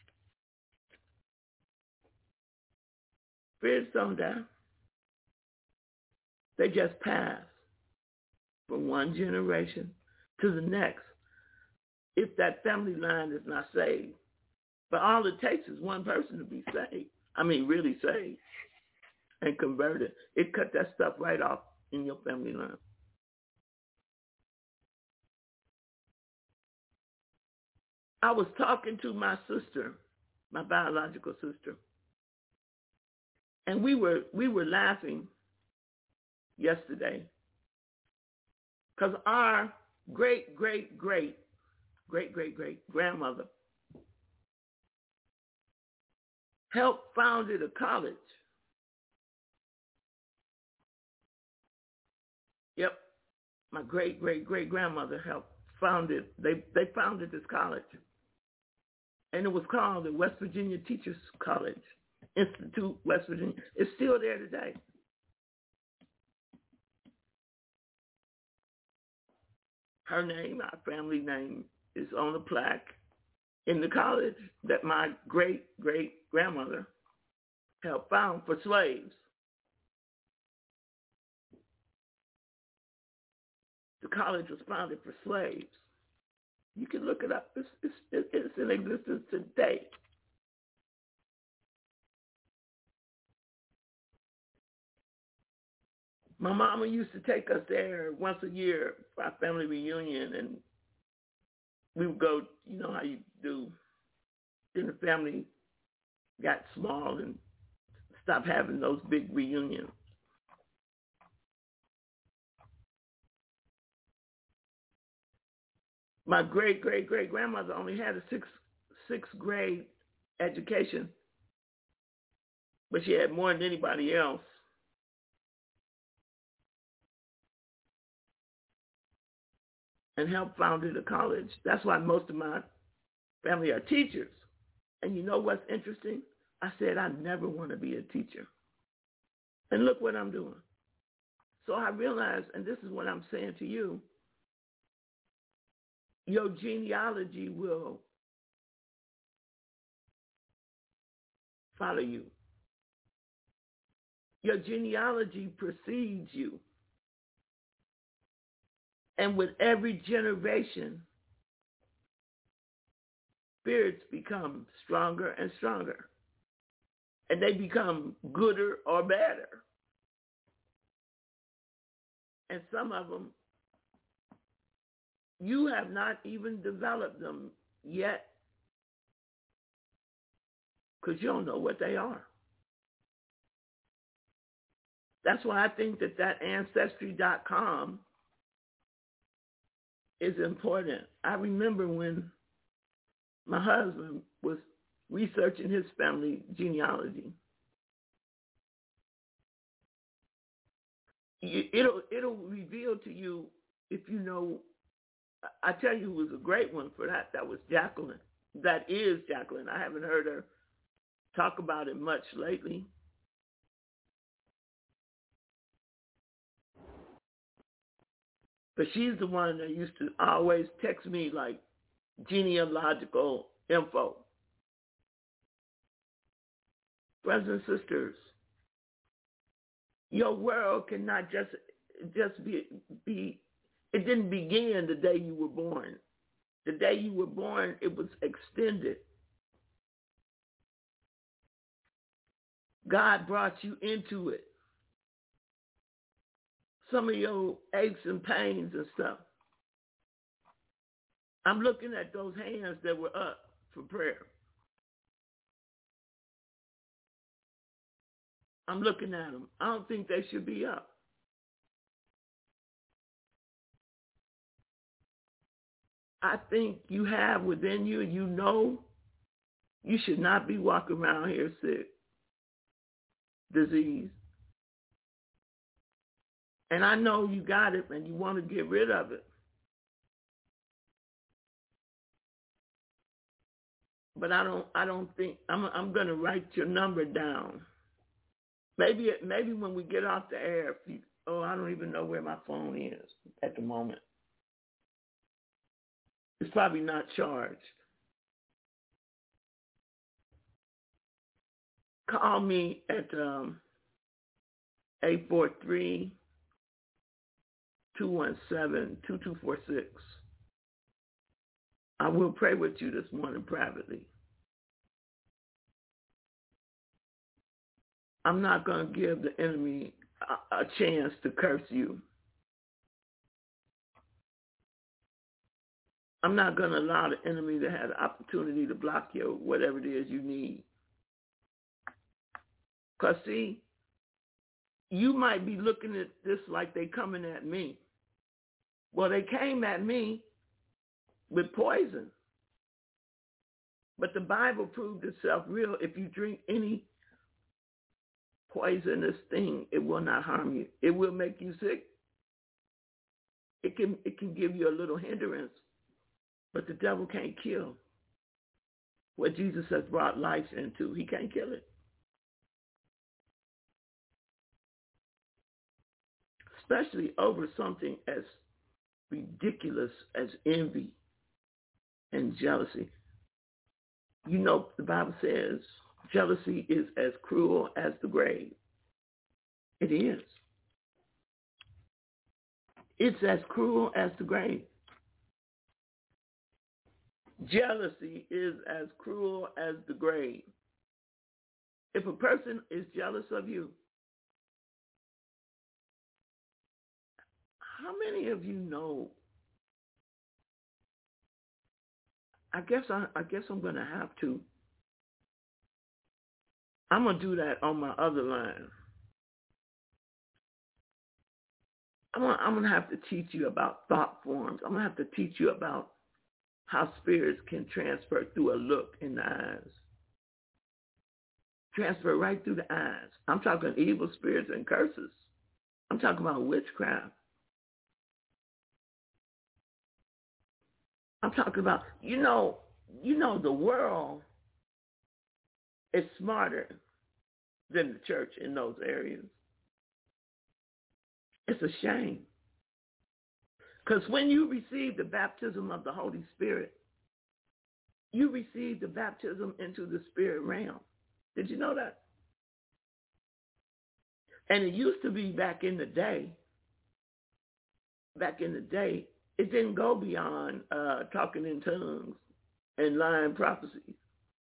Spirits don't die. They just pass from one generation to the next if that family line is not saved. But all it takes is one person to be saved. I mean, really saved and converted. It cut that stuff right off in your family line. I was talking to my sister, my biological sister, and we were we were laughing yesterday because our great great great great great great grandmother helped founded a college. Yep, my great great great grandmother helped founded. They they founded this college. And it was called the West Virginia Teachers College Institute, West Virginia. It's still there today. Her name, our family name, is on a plaque in the college that my great-great-grandmother helped found for slaves. The college was founded for slaves. You can look it up. It's, it's, it's in existence today. My mama used to take us there once a year for our family reunion, and we would go, you know how you do. Then the family got small and stopped having those big reunions. My great-great-great-grandmother only had a sixth, sixth grade education, but she had more than anybody else. And helped founded a college. That's why most of my family are teachers. And you know what's interesting? I said I never want to be a teacher. And look what I'm doing. So I realized, and this is what I'm saying to you, your genealogy will follow you. Your genealogy precedes you. And with every generation, spirits become stronger and stronger. And they become gooder or badder. And some of them, you have not even developed them yet because you don't know what they are. That's why I think that that Ancestry dot com is important. I remember when my husband was researching his family genealogy. It'll, it'll reveal to you if you know. I tell you who was a great one for that. That was Jacqueline. That is Jacqueline. I haven't heard her talk about it much lately. But she's the one that used to always text me like genealogical info. Brothers and sisters, your world cannot just just be be it didn't begin the day you were born. The day you were born, it was extended. God brought you into it. Some of your aches and pains and stuff. I'm looking at those hands that were up for prayer. I'm looking at them. I don't think they should be up. I think you have within you, you know, you should not be walking around here sick, disease. And I know you got it and you want to get rid of it. But I don't I don't think I'm I'm going to write your number down. Maybe maybe when we get off the air, if you, oh, I don't even know where my phone is at the moment. It's probably not charged. Call me at um, eight four three, two one seven, two two four six. I will pray with you this morning privately. I'm not going to give the enemy a, a chance to curse you. I'm not going to allow the enemy to have the opportunity to block you, whatever it is you need. Because, see, you might be looking at this like they coming at me. Well, they came at me with poison. But the Bible proved itself real. If you drink any poisonous thing, it will not harm you. It will make you sick. It can, it can give you a little hindrance. But the devil can't kill what Jesus has brought life into. He can't kill it. Especially over something as ridiculous as envy and jealousy. You know, the Bible says jealousy is as cruel as the grave. It is. It's as cruel as the grave. Jealousy is as cruel as the grave. If a person is jealous of you, how many of you know? I guess I, I guess I'm going to have to. I'm going to do that on my other line. I'm going, I'm going to have to teach you about thought forms. I'm going to have to teach you about how spirits can transfer through a look in the eyes. Transfer right through the eyes. I'm talking evil spirits and curses. I'm talking about witchcraft. I'm talking about, you know, you know, the world is smarter than the church in those areas. It's a shame. Because when you receive the baptism of the Holy Spirit, you receive the baptism into the spirit realm. Did you know that? And it used to be back in the day, back in the day, it didn't go beyond uh, talking in tongues and lying prophecies.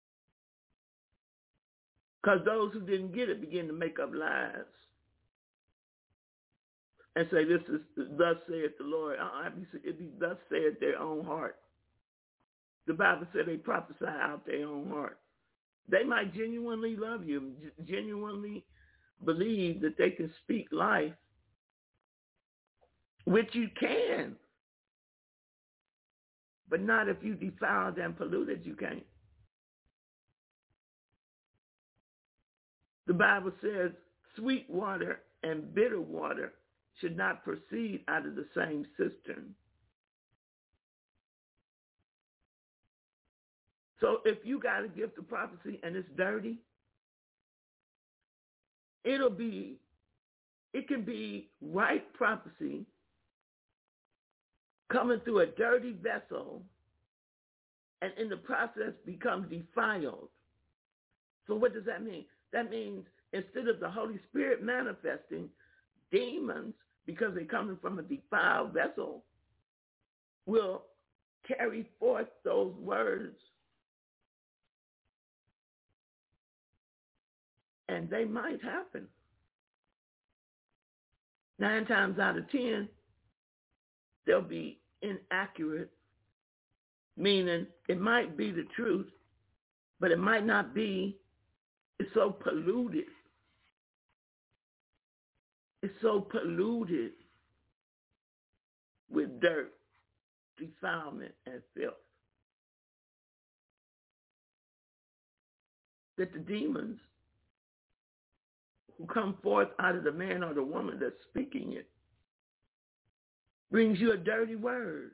Because those who didn't get it began to make up lies and say, this is thus saith the Lord. Uh-uh, it be thus saith their own heart. The Bible said they prophesy out their own heart. They might genuinely love you, genuinely believe that they can speak life, which you can. But not if you defiled and polluted, you can't. The Bible says sweet water and bitter water should not proceed out of the same cistern. So if you got a gift of prophecy and it's dirty, it'll be, it can be right prophecy coming through a dirty vessel and in the process become defiled. So what does that mean? That means instead of the Holy Spirit manifesting, demons, because they're coming from a defiled vessel, will carry forth those words. And they might happen. Nine times out of ten, they'll be inaccurate, meaning it might be the truth, but it might not be. It's so polluted is so polluted with dirt, defilement, and filth that the demons who come forth out of the man or the woman that's speaking it brings you a dirty word.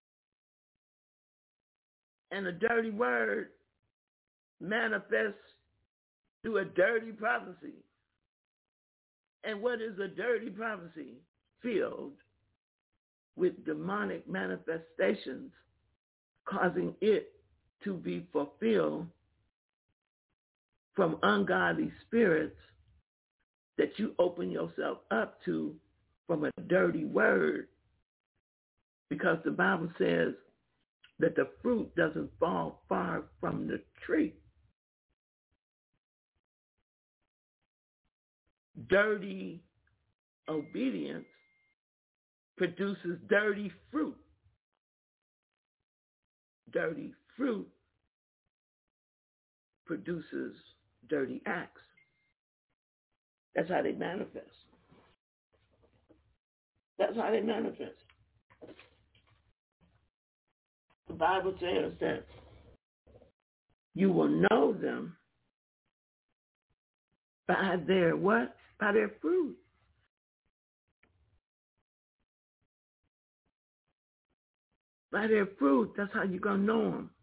And a dirty word manifests through a dirty prophecy. And what is a dirty prophecy? Filled with demonic manifestations, causing it to be fulfilled from ungodly spirits that you open yourself up to from a dirty word. Because the Bible says that the fruit doesn't fall far from the tree. Dirty obedience produces dirty fruit. Dirty fruit produces dirty acts. That's how they manifest. That's how they manifest. The Bible says that you will know them by their what? By their fruit. By their fruit, that's how you're going to know them.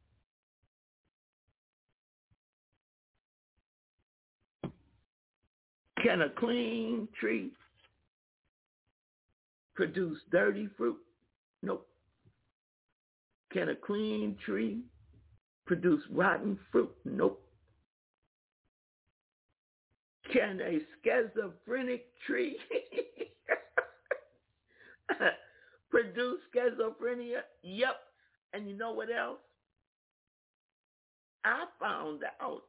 Can a clean tree produce dirty fruit? Nope. Can a clean tree produce rotten fruit? Nope. Can a schizophrenic tree produce schizophrenia? Yep. And you know what else? I found out,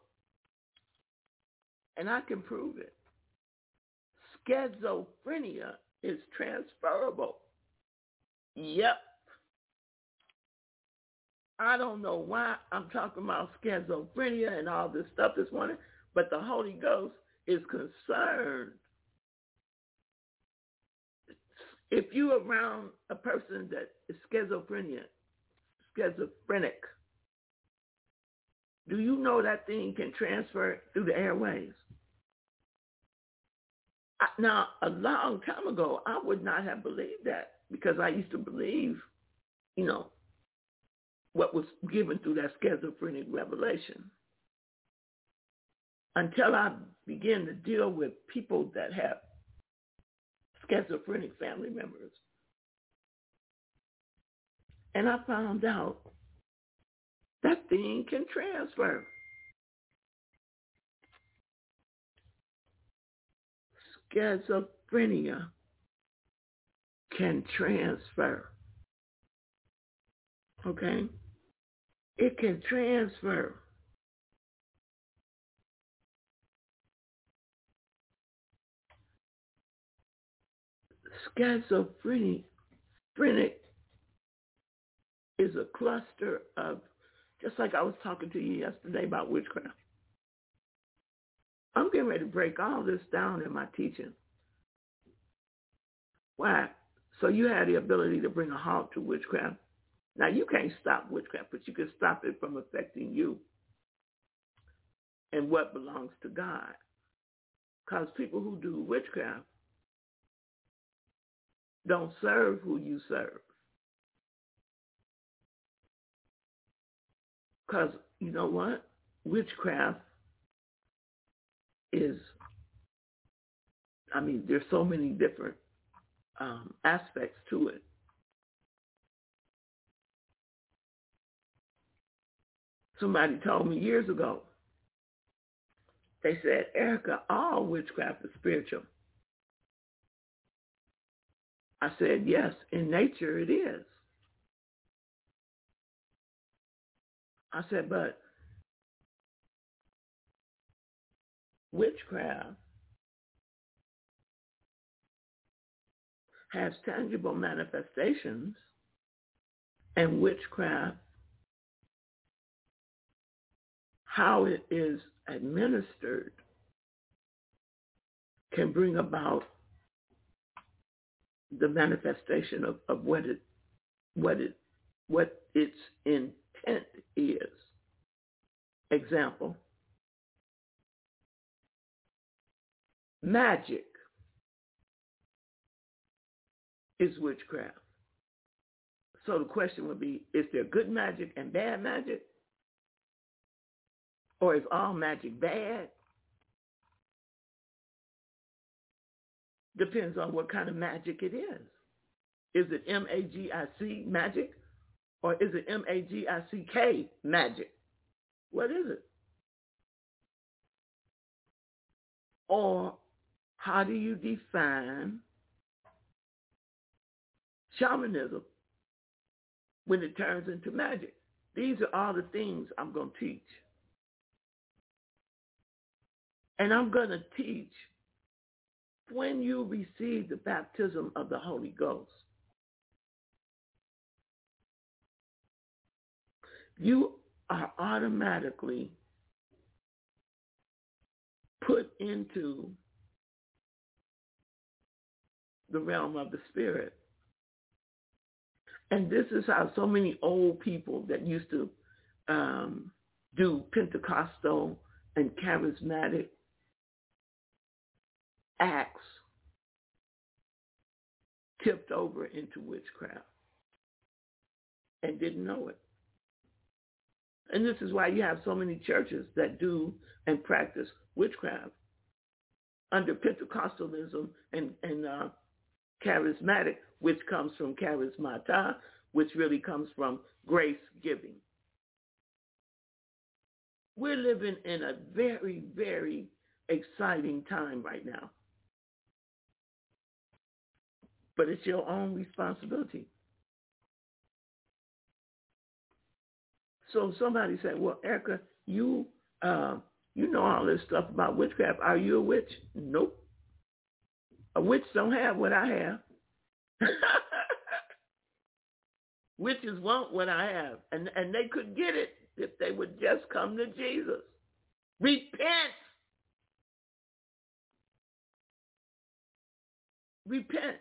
and I can prove it. Schizophrenia is transferable. Yep. I don't know why I'm talking about schizophrenia and all this stuff this morning, but the Holy Ghost is concerned. If you're around a person that is schizophrenia, schizophrenic, do you know that thing can transfer through the airways? I, now, a long time ago, I would not have believed that because I used to believe, you know, what was given through that schizophrenic revelation. Until I began to deal with people that have schizophrenic family members. And I found out that thing can transfer. Schizophrenia can transfer. Okay? It can transfer. Schizophrenic is a cluster of, just like I was talking to you yesterday about witchcraft. I'm getting ready to break all this down in my teaching. Why? So you have the ability to bring a halt to witchcraft. Now, you can't stop witchcraft, but you can stop it from affecting you and what belongs to God. Because people who do witchcraft don't serve who you serve. Because you know what? Witchcraft is, I mean, there's so many different um, aspects to it. Somebody told me years ago, they said, Erica, all witchcraft is spiritual. I said, yes, in nature it is. I said, but witchcraft has tangible manifestations, and witchcraft, how it is administered, can bring about the manifestation of, of what it what it what its intent is. Example, magic is witchcraft. So the question would be, is there good magic and bad magic? Or is all magic bad? Depends on what kind of magic it is. Is it M A G I C magic? Or is it M A G I C K magic? What is it? Or how do you define shamanism when it turns into magic? These are all the things I'm going to teach. And I'm going to teach when you receive the baptism of the Holy Ghost. You are automatically put into the realm of the Spirit. And this is how so many old people that used to um, do Pentecostal and charismatic acts tipped over into witchcraft and didn't know it. And this is why you have so many churches that do and practice witchcraft under Pentecostalism and, and uh, charismatic, which comes from charismata, which really comes from grace giving. We're living in a very, very exciting time right now. But it's your own responsibility. So somebody said, well, Erica, you uh, you know all this stuff about witchcraft. Are you a witch? Nope. A witch don't have what I have. Witches want what I have. And, and they could get it if they would just come to Jesus. Repent. Repent.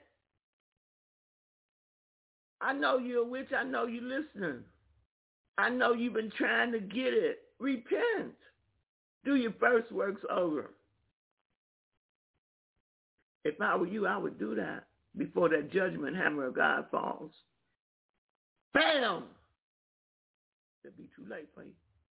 I know you're a witch. I know you're listening. I know you've been trying to get it. Repent. Do your first works over. If I were you, I would do that before that judgment hammer of God falls. Bam! It'd be too late for you.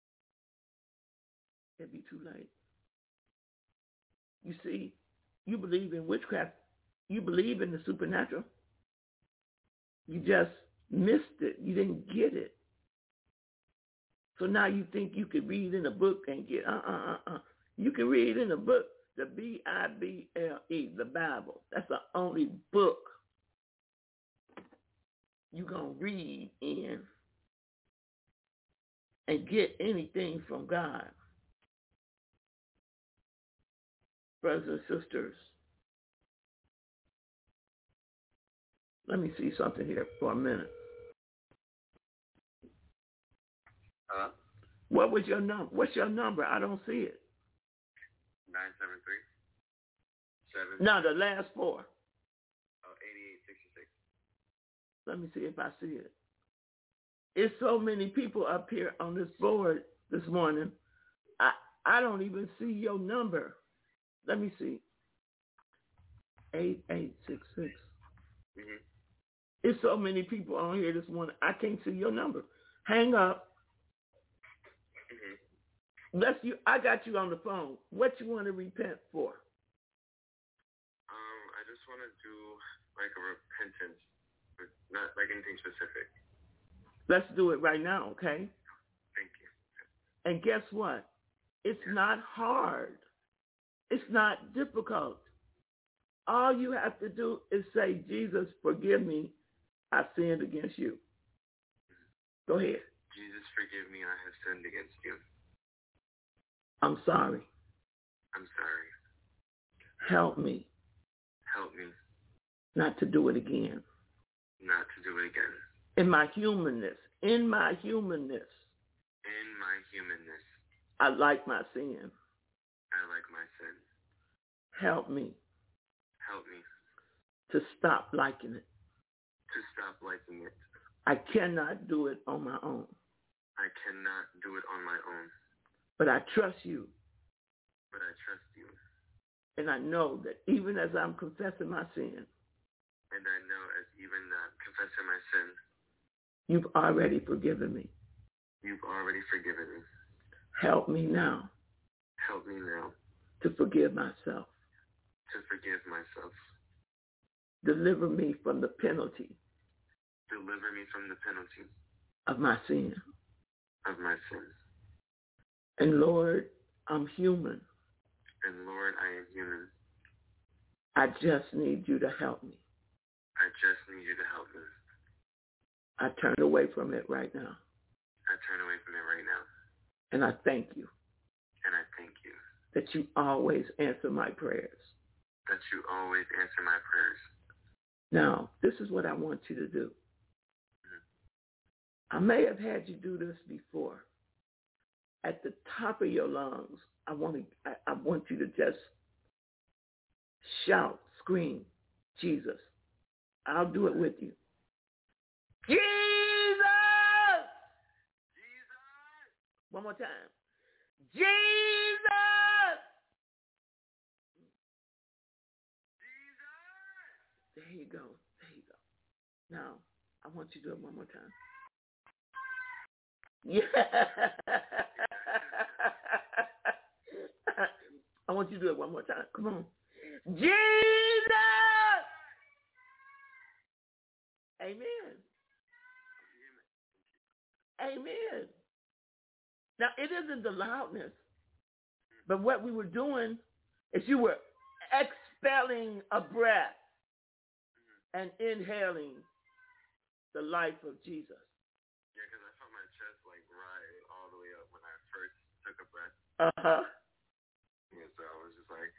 It'd be too late. You see, you believe in witchcraft. You believe in the supernatural. You just missed it. You didn't get it. So now you think you could read in a book and get, uh-uh, uh-uh. You can read in a book, the B I B L E, the Bible. That's the only book you're going to read in and get anything from God. Brothers and sisters, let me see something here for a minute. Hello? What was your number? What's your number? I don't see it. nine seven three seven No, the last four. Oh, eighty-eight sixty-six. Let me see if I see it. It's so many people up here on this board this morning. I I don't even see your number. Let me see. eight eight six six. Mm-hmm. It's so many people on here this morning. I can't see your number. Hang up. Mm-hmm. Let's you. I got you on the phone. What you want to repent for? Um, I just want to do like a repentance, but not like anything specific. Let's do it right now, okay? Thank you. And guess what? It's not hard. It's not difficult. All you have to do is say, Jesus, forgive me. I sinned against you. Go ahead. Jesus, forgive me. I have sinned against you. I'm sorry. I'm sorry. Help me Help me not to do it again. not to do it again. In my humanness, in my humanness, In my humanness, I like my sin. I like my sin. Help me Help me to stop liking it. To stop liking it. I cannot do it on my own. I cannot do it on my own. But I trust you. But I trust you. And I know that even as I'm confessing my sin, and I know as even uh, confessing my sin, you've already forgiven me. You've already forgiven me. Help me now. Help me now. To forgive myself. To forgive myself. Deliver me from the penalty. Deliver me from the penalty. Of my sin. Of my sin. And Lord, I'm human. And Lord, I am human. I just need you to help me. I just need you to help me. I turn away from it right now. I turn away from it right now. And I thank you. And I thank you. That you always answer my prayers. That you always answer my prayers. Now, this is what I want you to do. Mm-hmm. I may have had you do this before. At the top of your lungs, I want to, I, I want you to just shout, scream, Jesus. I'll do it with you. Jesus! Jesus! One more time. Jesus! Jesus! There you go. There you go. Now, I want you to do it one more time. Yeah. I want you to do it one more time. Come on. Jesus! Amen. Amen. Now, it isn't the loudness, but what we were doing is you were expelling a breath and inhaling the life of Jesus. Yeah, because I felt my chest like rise all the way up when I first took a breath. Uh-huh. Yeah, so I was just like,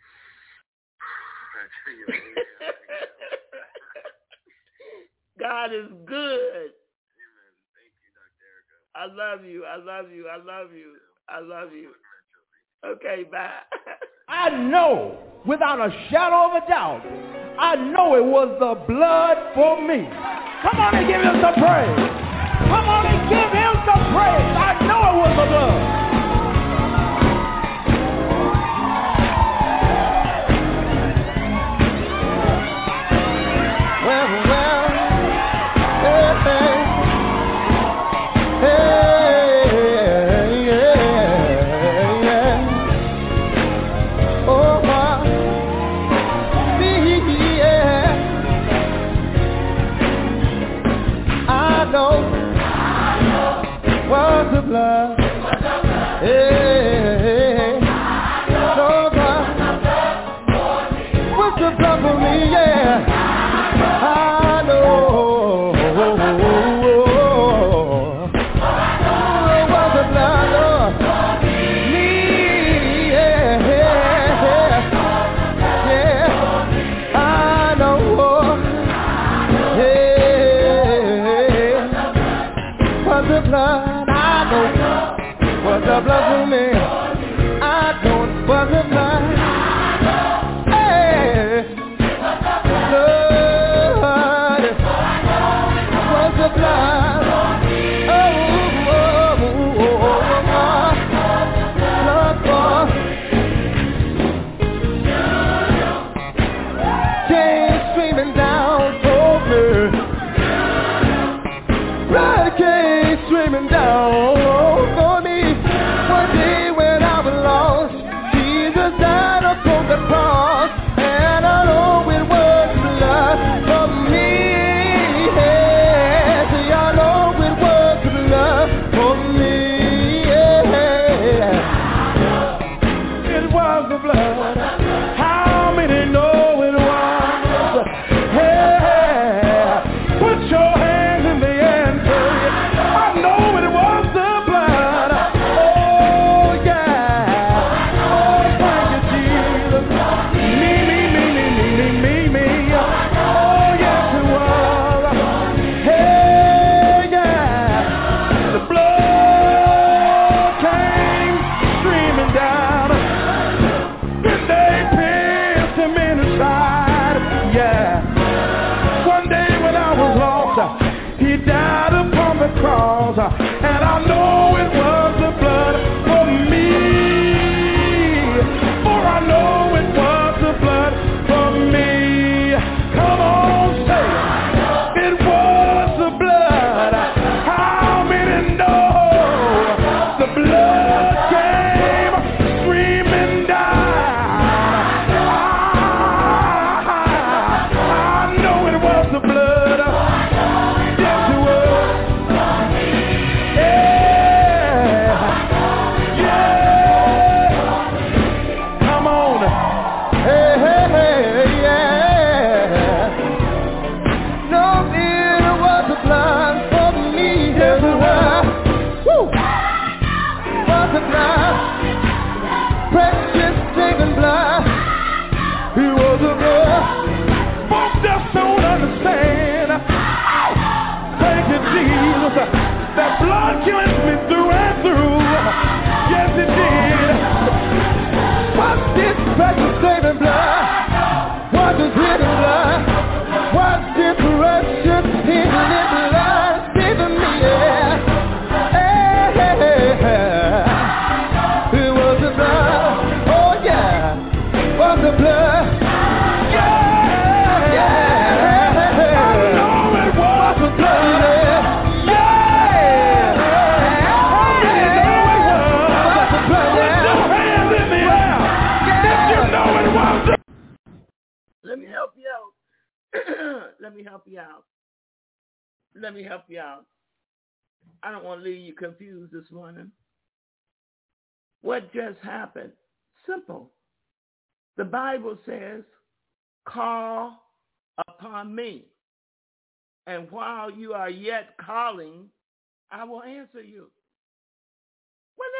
God is good. Amen. Thank you, Doctor Erica. I love you. I love you. I love you. I love you. Okay, bye. I know without a shadow of a doubt, I know it was the blood for me. Come on and give him some praise. Come on and give him some praise. I know it was the blood. Blood. Hey, so blood. What's the blood for me? Yeah, I know. What's the blood for me? Yeah, yeah, I know. Hey, what's the blood? Was the blood for me? I don't was the blood. Hey, blood was the blood. Oh, oh, oh, oh, blood for. Came streaming down for me. Blood came streaming down. The cross, and I know it was blood for me. Yes, I know it was blood for me. Yeah. It was the blood. How many know it was? Yeah. Put your hands in the air and say, I know it was the blood. let me help you out. I don't want to leave you confused this morning. What just happened? Simple. The Bible says, call upon me. And while you are yet calling, I will answer you. Wasn't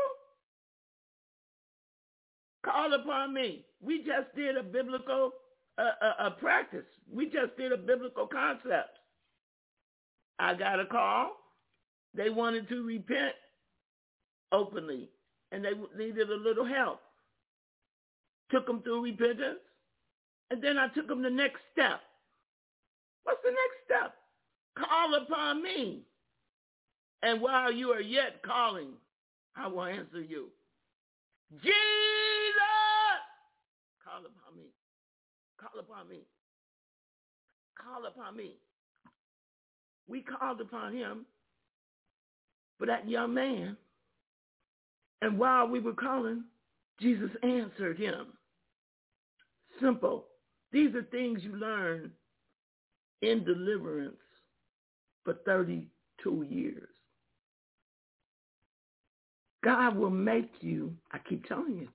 that simple? Call upon me. We just did a biblical uh, uh, uh, practice. We just did a biblical concept. I got a call. They wanted to repent openly, and they needed a little help. Took them through repentance, and then I took them the next step. What's the next step? Call upon me. And while you are yet calling, I will answer you. Jesus! Call upon me. Call upon me. Call upon me. We called upon him for that young man. And while we were calling, Jesus answered him. Simple. These are things you learn in deliverance for thirty-two years. God will make you, I keep telling you,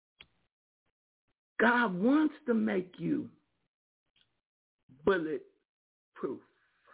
God wants to make you bulletproof.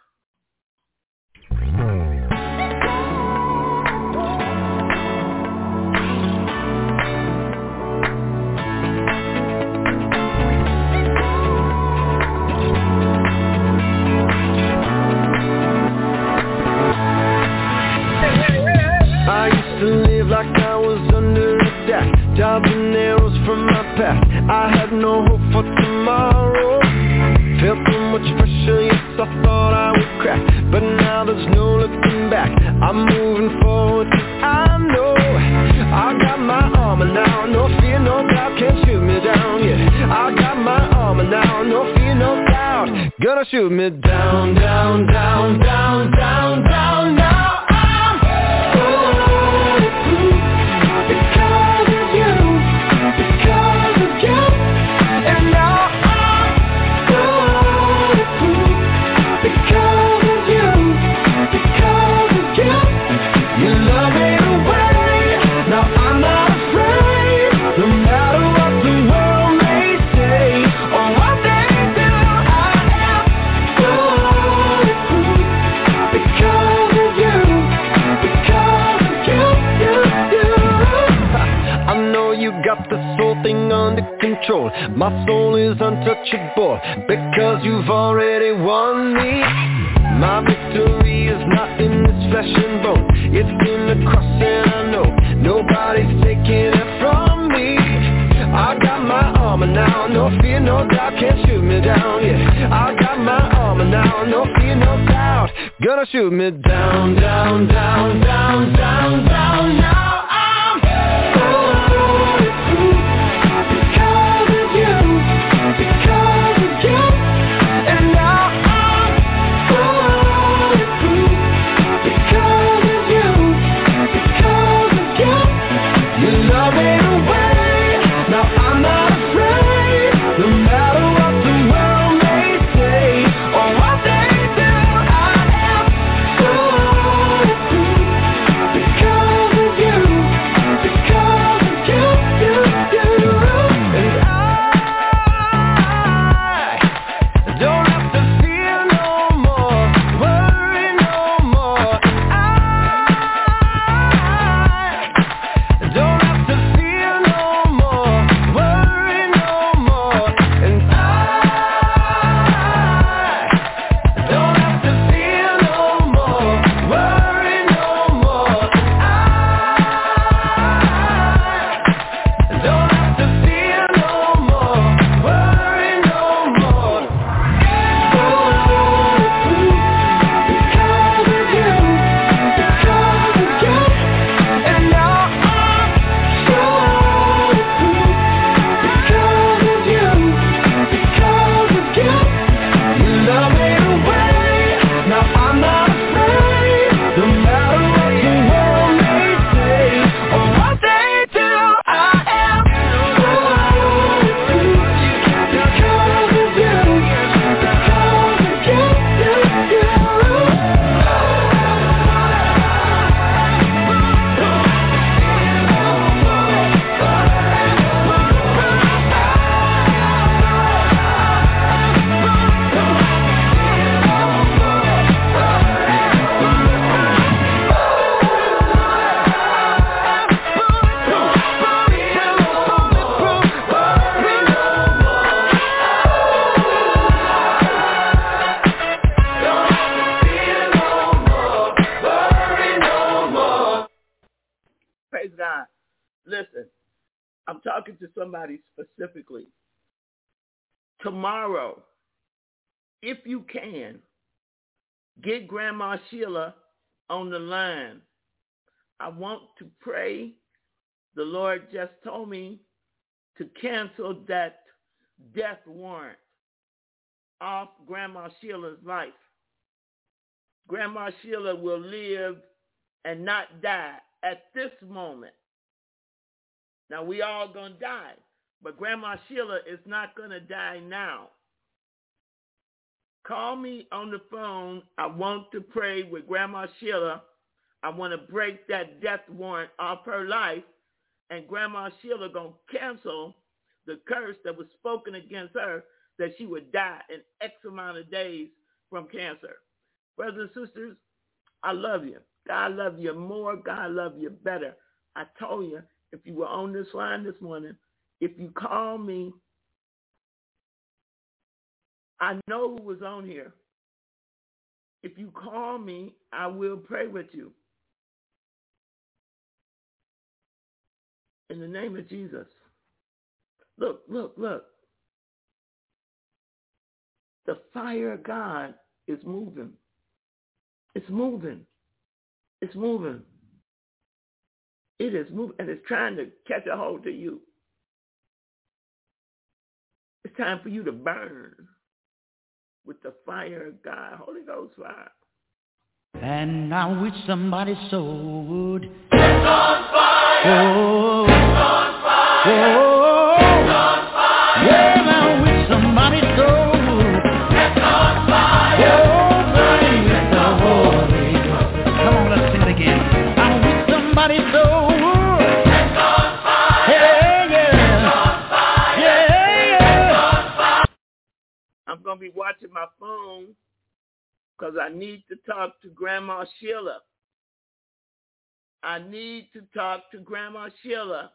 I used to live like I was under attack, dodging arrows from my past. I had no hope for tomorrow. Felt so much pressure, yes, I thought I would crack, but now there's no looking back. I'm moving forward, 'cause I know I got my armor now. No fear, no doubt, can't shoot me down. Yeah, I got my armor now. No fear, no doubt, gonna shoot me down, down, down, down, down, down. Now control. My soul is untouchable because you've already won me. My victory is not in this flesh and bone. It's in the cross and I know nobody's taking it from me. I got my armor now, no fear, no doubt, can't shoot me down. Yeah, I got my armor now, no fear, no doubt, gonna shoot me down, down, down, down, down, down. Now I'm bulletproof. Because God. Listen, I'm talking to somebody specifically. Tomorrow, if you can, get Grandma Sheila on the line. I want to pray. The Lord just told me to cancel that death warrant off Grandma Sheila's life. Grandma Sheila will live and not die at this moment. Now, we all going to die, but Grandma Sheila is not going to die now. Call me on the phone. I want to pray with Grandma Sheila. I want to break that death warrant off her life, and Grandma Sheila going to cancel the curse that was spoken against her that she would die in X amount of days from cancer. Brothers and sisters, I love you. God love you more. God love you better. I told you, if you were on this line this morning, if you call me, I know who was on here. If you call me, I will pray with you. In the name of Jesus. Look, look, look. The fire of God is moving. It's moving. It's moving. It is moving, and it's trying to catch a hold of you. It's time for you to burn with the fire of God, Holy Ghost fire. And I wish somebody so would. It's on fire. Oh, it's on fire. Oh, it's on fire. Yeah, I wish somebody so would. It's on fire. Oh, burning with the Holy Ghost. Come on, let's sing it again. I wish somebody so would. It's on fire. Yeah, yeah. It's on fire. Yeah, yeah. It's on fire. I'm going to be watching my phone because I need to talk to Grandma Sheila. I need to talk to Grandma Sheila.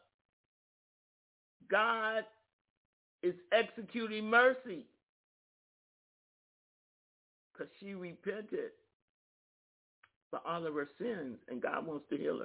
God is executing mercy because she repented for all of her sins, and God wants to heal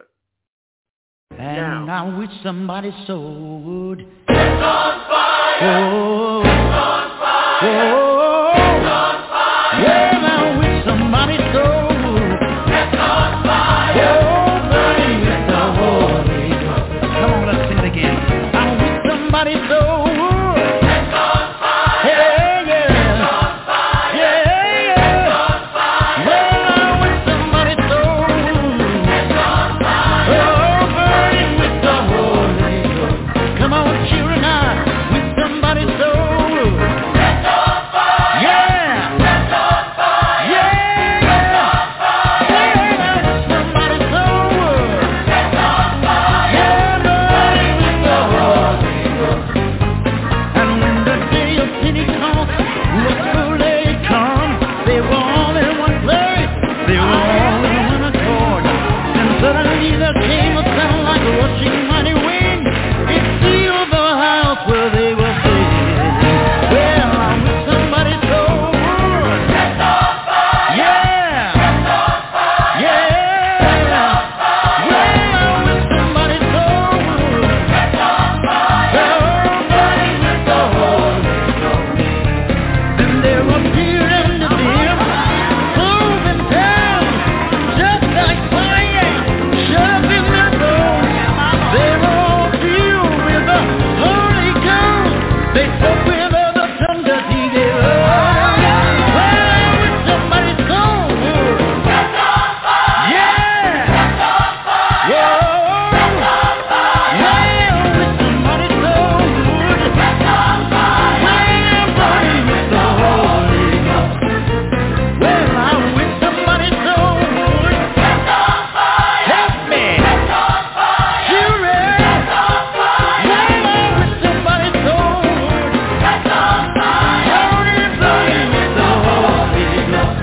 her. And now, I wish somebody so would. It's on fire. Oh, it's on fire. Oh, it's on fire. Yeah, I wish somebody so would. It's on fire. Oh, burning with the Holy Ghost. Come on, let's sing it again. I wish somebody so would. It's on fire. Yeah, yeah. It's on fire. Yeah, yeah. It's on fire. Yeah, I wish somebody so would. It's on fire. Oh, burning with the Holy Ghost. Come on, children, I wish somebody so would. It's on fire. Yeah. It's on fire. Yeah. It's on fire. Yeah, I wish somebody so would. It's on fire. Yeah, burning with the Holy Ghost. And when the day of Pentecost was fully come, they were all in one place, they were all in one accord. And suddenly there came a sound like a rushing mighty wind. It filled the house where they were sitting. Well, I wish somebody so would. It's on fire. Yeah. It's on fire. Yeah. It's on fire. Well, I wish somebody so would. It's on fire. Oh, burning with the Holy Ghost. Then there appeared unto them cloven tongues, just like fire, shut up in their bones. They were all filled with the Holy Ghost. They spoke with other tongues as he gave utterance. Well, I wish somebody so would. It's on fire. Yeah. It's on fire. Whoa. It's on fire. Yeah, I wish somebody so would. It's on fire. Well, burning with the Holy Ghost. Well, I wish somebody so would. It's on fire. Help me. It's on fire. Children. It's on fire. Well, I wish somebody so would. It's on fire. Burning, burning with the Holy Ghost.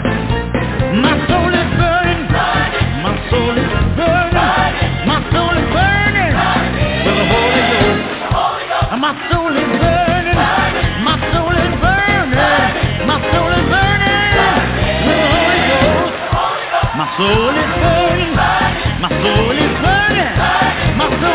My soul is burning. My soul is burning. My soul is burning with the Holy Ghost. My soul is burning. My soul is burning. My soul is burning with the Holy Ghost. My soul is burning. My soul is burning. My soul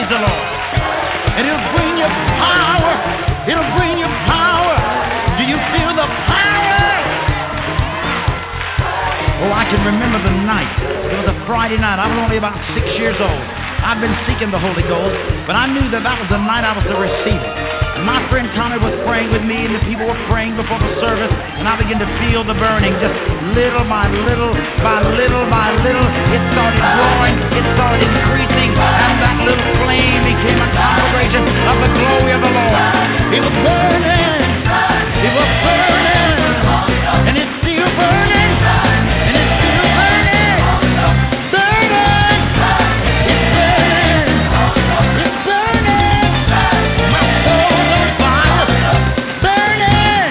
Praise the Lord. And it'll bring you power. It'll bring you power. Do you feel the power? Oh, I can remember the night. It was a Friday night. I was only about six years old. I've been seeking the Holy Ghost, but I knew that that was the night I was to receive it. And my friend Tommy was praying with me, and the people were praying before the service, and I began to feel the burning, just little by little, by little by little. It started growing, it started increasing, and that little flame became a conflagration of the glory of the Lord. It was burning, it was burning, and it's still burning, and it's still burning, burning, it's burning, it's burning, my soul's on fire, burning,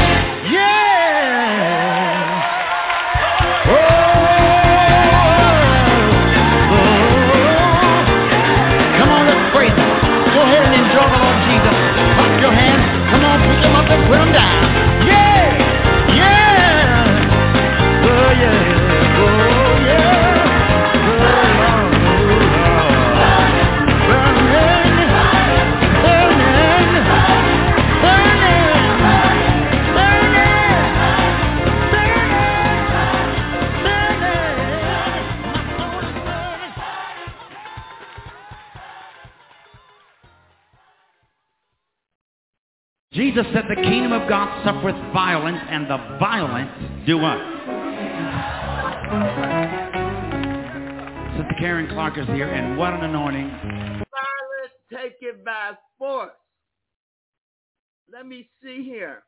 yeah, oh, oh, come on, let's praise Him. Go ahead and enjoy the Lord Jesus. Clap your hands, come on, pick them up and put them down, yeah, yeah, oh yeah, oh yeah, oh Lord, oh Lord, burning, burning, burning, burning, burning, burning, my soul is burning. Jesus said the kingdom of God suffereth violence, and the violence do what? Sister Karen Clark is here, and what an anointing. Violence, take it by force. Let me see here.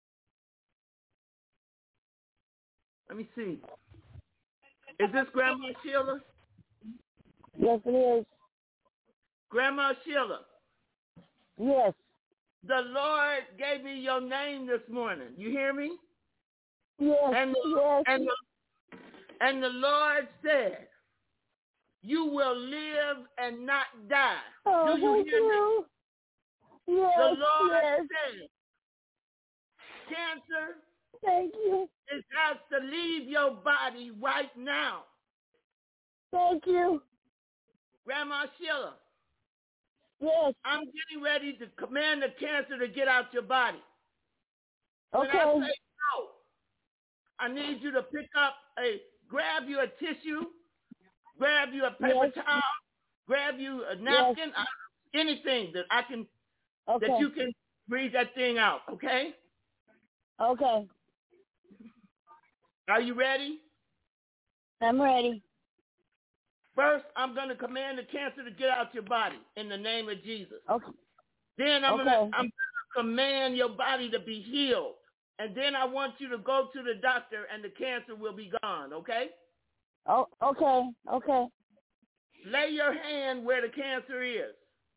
Let me see. Is this Grandma Sheila? Yes, it is. Grandma Sheila, Yes. the Lord gave me your name this morning. You hear me? Yes. And the, yes. and the, and the Lord said, you will live and not die. Oh, Do you thank hear me? you. Yes. The Lord yes. said, cancer, Thank you. it has to leave your body right now. Thank you. Grandma Sheila, Yes. I'm getting ready to command the cancer to get out your body. When Okay. I say no, I need you to pick up a, grab you a tissue, grab you a paper Yes. towel, grab you a napkin, uh, anything that I can, Okay. that you can breathe that thing out, okay? Okay. Are you ready? I'm ready. First, I'm going to command the cancer to get out your body in the name of Jesus. Okay. Then I'm Okay. going to I'm gonna command your body to be healed. And then I want you to go to the doctor and the cancer will be gone, okay? Oh, okay. Okay. Lay your hand where the cancer is.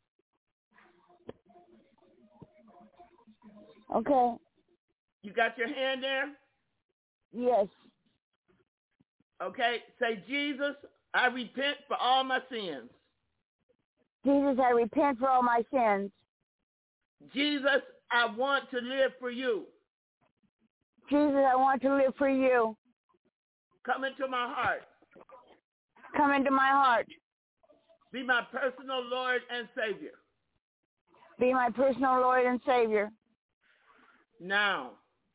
Okay. You got your hand there? Yes. Okay. Say, Jesus, I repent for all my sins. Jesus, I repent for all my sins. Jesus, I want to live for you. Jesus, I want to live for you. Come into my heart. Come into my heart. Be my personal Lord and Savior. Be my personal Lord and Savior. Now.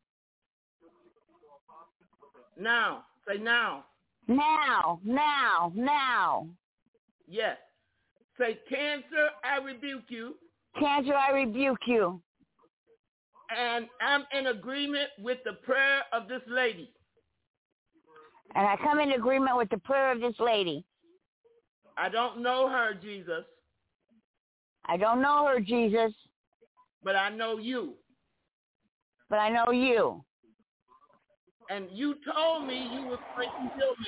Now. Say now. Now, now, now. Yes. Say, cancer, I rebuke you. Cancer, I rebuke you. And I'm in agreement with the prayer of this lady. And I come in agreement with the prayer of this lady. I don't know her, Jesus. I don't know her, Jesus. But I know you. But I know you. And you told me you were going to heal me.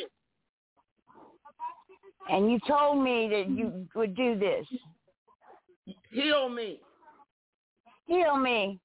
And you told me that you would do this. Heal me. Heal me.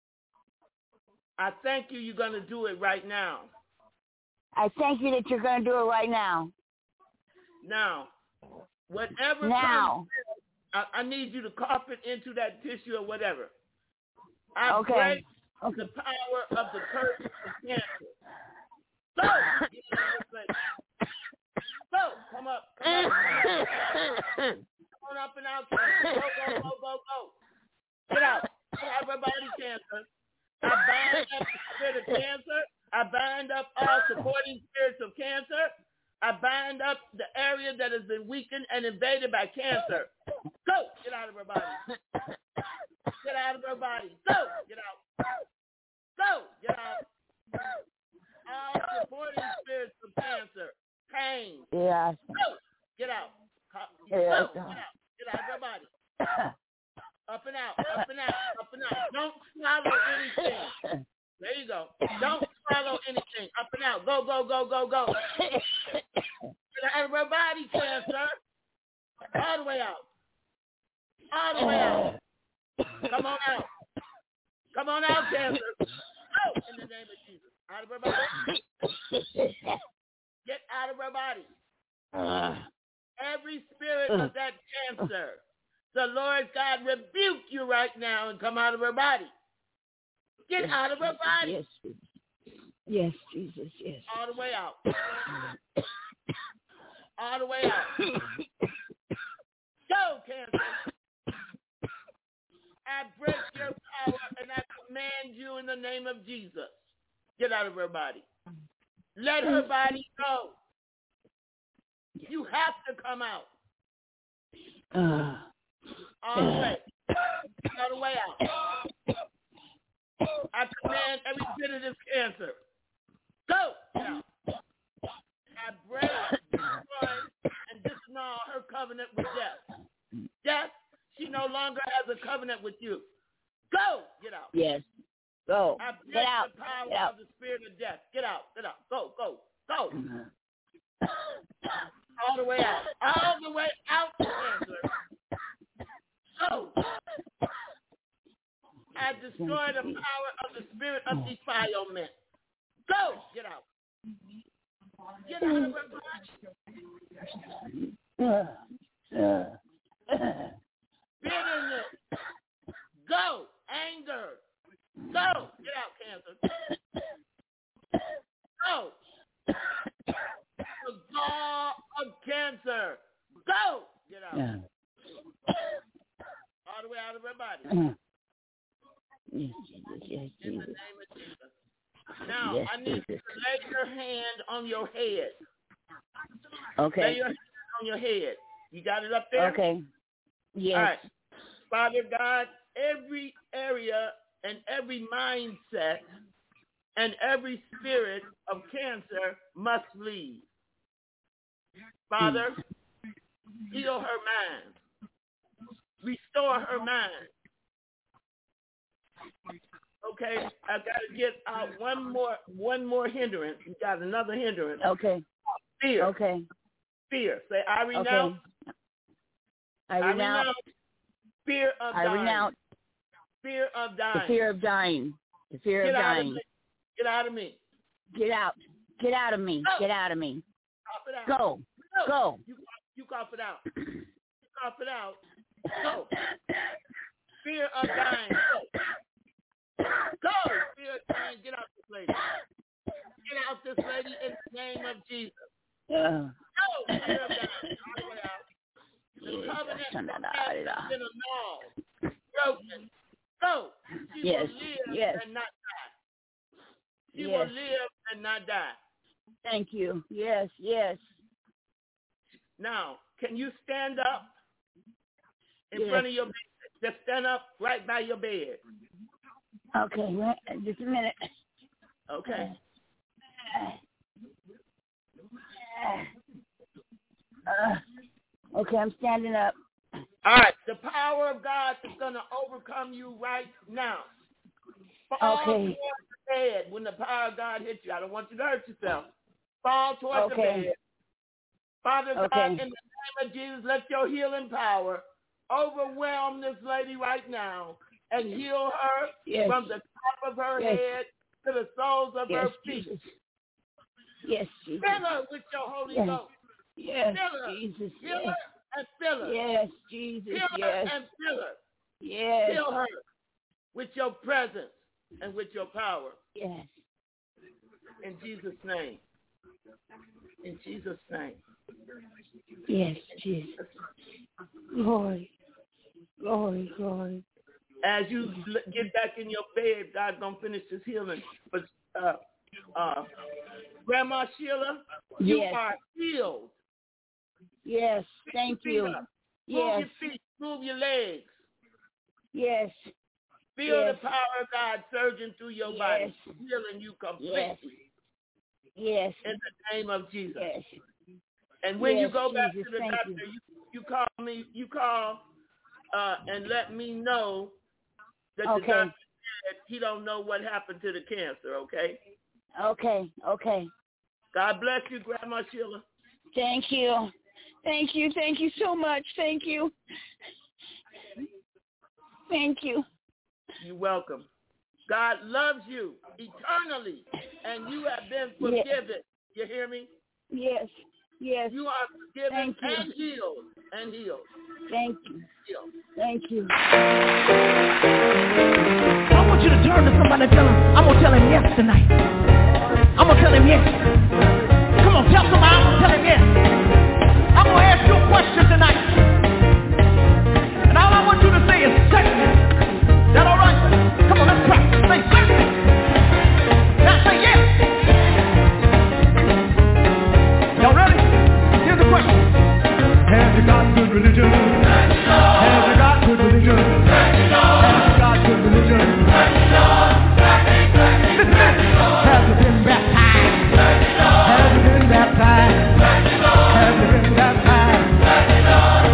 I thank you you're going to do it right now. I thank you that you're going to do it right now. Now, whatever now. comes, I, I need you to cough it into that tissue or whatever. I okay. break okay. the power of the curse of cancer. So, so come up. Come up. Come on up and out, cancer. Go, go, go, go, go. Get out. Get out of her body, cancer. I bind up the spirit of cancer. I bind up all supporting spirits of cancer. I bind up the area that has been weakened and invaded by cancer. Go. Get out of her body. Get out of her body. Go. Get out. Go. Get out. All supporting spirits of cancer. Pain. Yes. Go. Get out. Go. Yes. Get out. Get out of her body. Up and out. Up and out. Up and out. Don't swallow anything. There you go. Don't swallow anything. Up and out. Go, go, go, go, go. Get out of her body, cancer. All the way out. All the way out. Come on out. Come on out, cancer. Go in the name of Jesus. Out of her body. Get out of her body. Every spirit of that cancer, the Lord God rebuke you right now and come out of her body. Get out of her body. Yes, yes, Jesus, yes. All the way out. All the way out. Go, cancer. I break your power and I command you in the name of Jesus. Get out of her body. Let her body go. You have to come out. Uh, All the way. All the way out. I command every bit of this cancer. Go! Get out. I break, destroy, and disannul her covenant with death. Death, she no longer has a covenant with you. Go! Get out. yes. Go. I break Get out. the power Get out. of the spirit of death. Get out. Get out. Go, go, go. All the way out. All the way out, cancer. Go. I destroy the power of the spirit of defilement. Go. Get out. Get out of her body. Bitterness. Go. Anger. Go. Get out, cancer. Go. The gall of cancer. Go. Get out. All the way out of her body. Yes, Jesus, yes, In the Jesus. name of Jesus. Now, Yes, I need you Jesus. to lay your hand on your head. Lay Okay. your hand on your head. You got it up there? Okay. Yes. All right. Father God, every area and every mindset and every spirit of cancer must leave. Father, heal her mind. Restore her mind. Okay, I got to get out one more one more hindrance. You got another hindrance. Okay. Fear. Okay. Fear. Say, I renounce. Okay. I I renounce. renounce fear of I dying. renounce Fear of dying. the fear of dying. The fear Get of out dying. of me. Get out of me. Get out. Get out of me. Go. Get out of me. Cough it out. Go. Go. Go. You, you cough it out. You cough it out. Go. Fear of dying. Go. Go. Fear of dying. Get out this lady. Get out this lady in the name of Jesus. Uh, Go. Fear of dying. All the way out. The covenant has been annulled. Broken. Go. She Yes. will live Yes. and not die. She Yes. will live and not die. Thank you. Yes. Yes. Now, can you stand up in Yes. front of your bed? Just stand up right by your bed. Okay. Wait, just a minute. Okay. Uh, okay, I'm standing up. All right. The power of God is going to overcome you right now. Fall Okay. towards the bed when the power of God hits you. I don't want you to hurt yourself. Fall towards Okay. the bed. Father God, Okay. in the name of Jesus, let your healing power overwhelm this lady right now and heal her Yes. from the top of her Yes. head to the soles of Yes, her feet. Jesus. Yes, Jesus. Fill her with your Holy Yes. Ghost. Yes, Fill her. Jesus. Heal Yes. her and fill her. Yes, Jesus. Heal her Yes. and fill her. Yes. Fill her with your presence and with your power. Yes. In Jesus' name. In Jesus' name. Yes, Jesus. Glory. Glory, glory. As you get back in your bed, God's going to finish his healing. But uh, uh, Grandma Sheila, you yes. are healed. Yes, thank you. Move yes. your feet, move your legs. Yes. Feel yes. the power of God surging through your yes. body, healing you completely. Yes. yes. In the name of Jesus. Yes. And when yes, you go back Jesus, to the doctor, you. You, you call me, you call uh, and let me know that okay. the doctor said he don't know what happened to the cancer, okay? Okay, okay. God bless you, Grandma Sheila. Thank you. Thank you. Thank you so much. Thank you. Thank you. You're welcome. God loves you eternally, and you have been forgiven. Yes. You hear me? Yes. Yes. You are forgiven Thank and you. healed. And healed. Thank you. Healed. Thank you. I want you to turn to somebody and tell him, I'm going to tell him yes tonight. I'm going to tell him yes. Come on, tell somebody I'm going to tell him yes. I'm going to ask you a question tonight. And all I want you to say is certainly. Is that all right? Come on, let's try. Say certainly. Now say yes. Y'all ready? Here's the question. Have you got good religion? Have you got good religion? Have you got good religion? Listen, have you been baptized? Have you been baptized? Have you been baptized?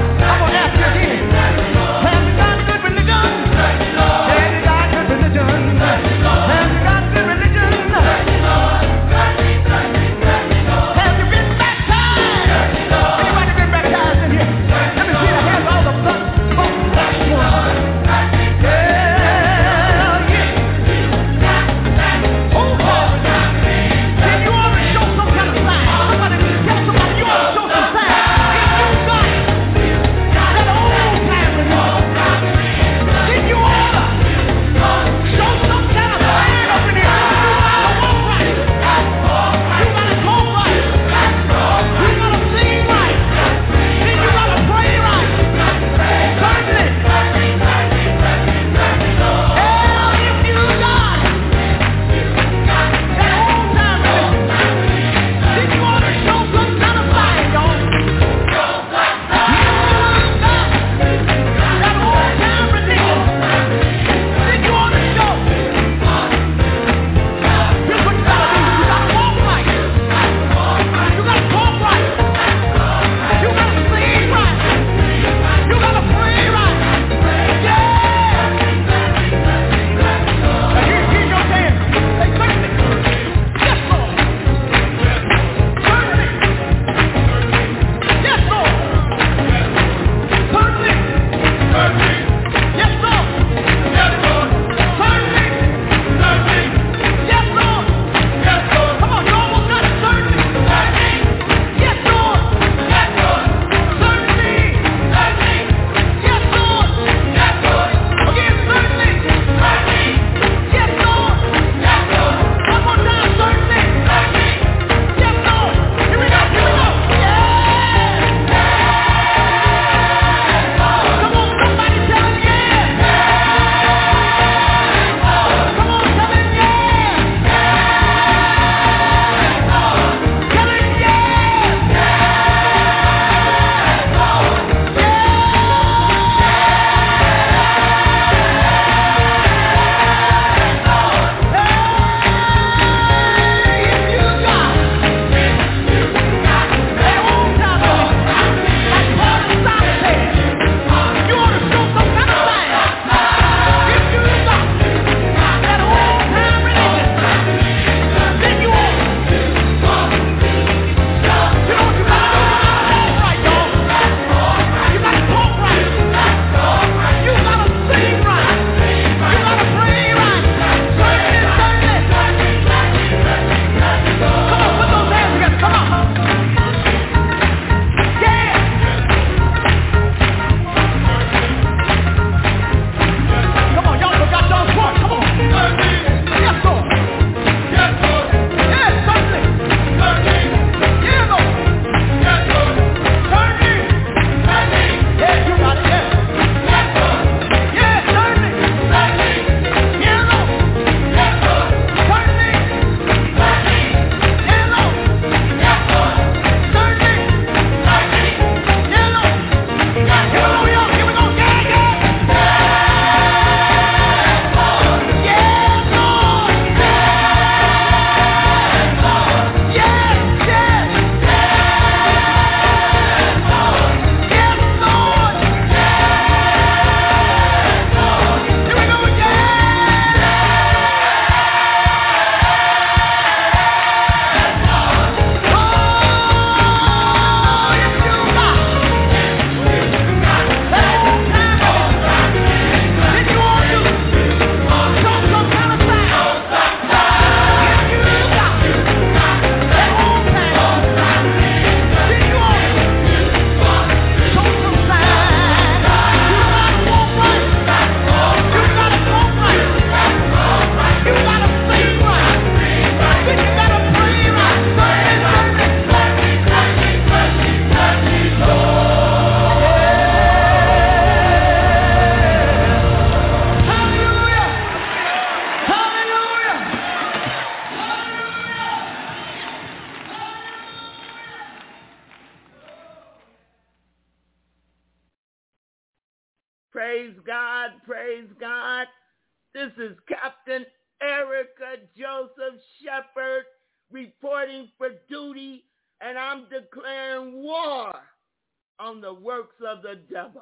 Praise God, praise God. This is Captain Erica Joseph Shepherd reporting for duty, and I'm declaring war on the works of the devil.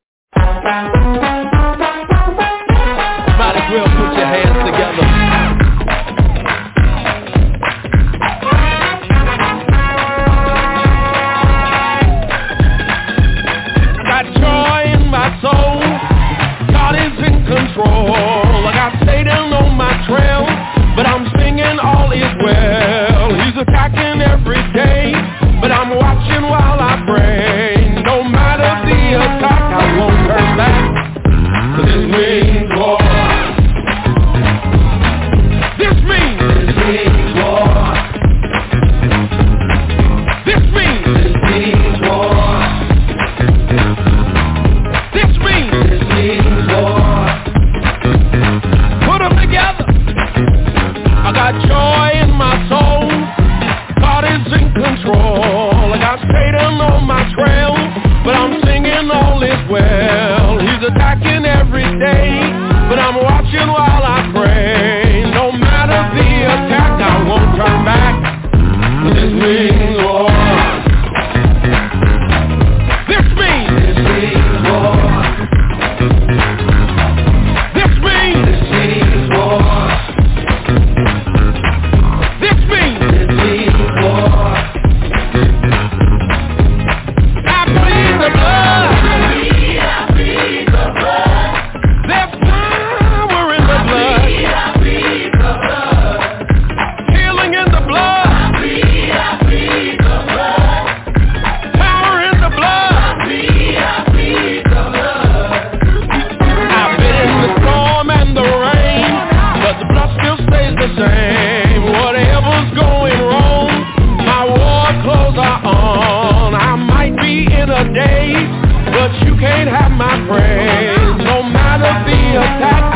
Might as well put your hands together. Got joy in my soul. God is in control. I got Satan on my trail, but I'm singing all is well. He's attacking every day, but I'm watching while I pray. No matter the attack, I won't turn back. This means war. This means This means war. This means This means war. This means This means war. Put them together. I got joy in my soul. God is in control. I got Satan on my trail, but I'm singing all is well. He's attacking every day, but I'm watching while I pray. No matter the attack, I won't turn back. This means war. This means This means war. This means This means war. This means This means war. I plead the blood. I plead the blood. There's power in the blood. I plead the blood. Healing in the blood. I plead, I plead the blood. Power in the blood. I plead, I plead the blood. I've been in the storm and the rain, but the blood still stays the same. Whatever's going wrong, my war clothes are on. I might be in a daze, but you can't have my praise. No matter the attack,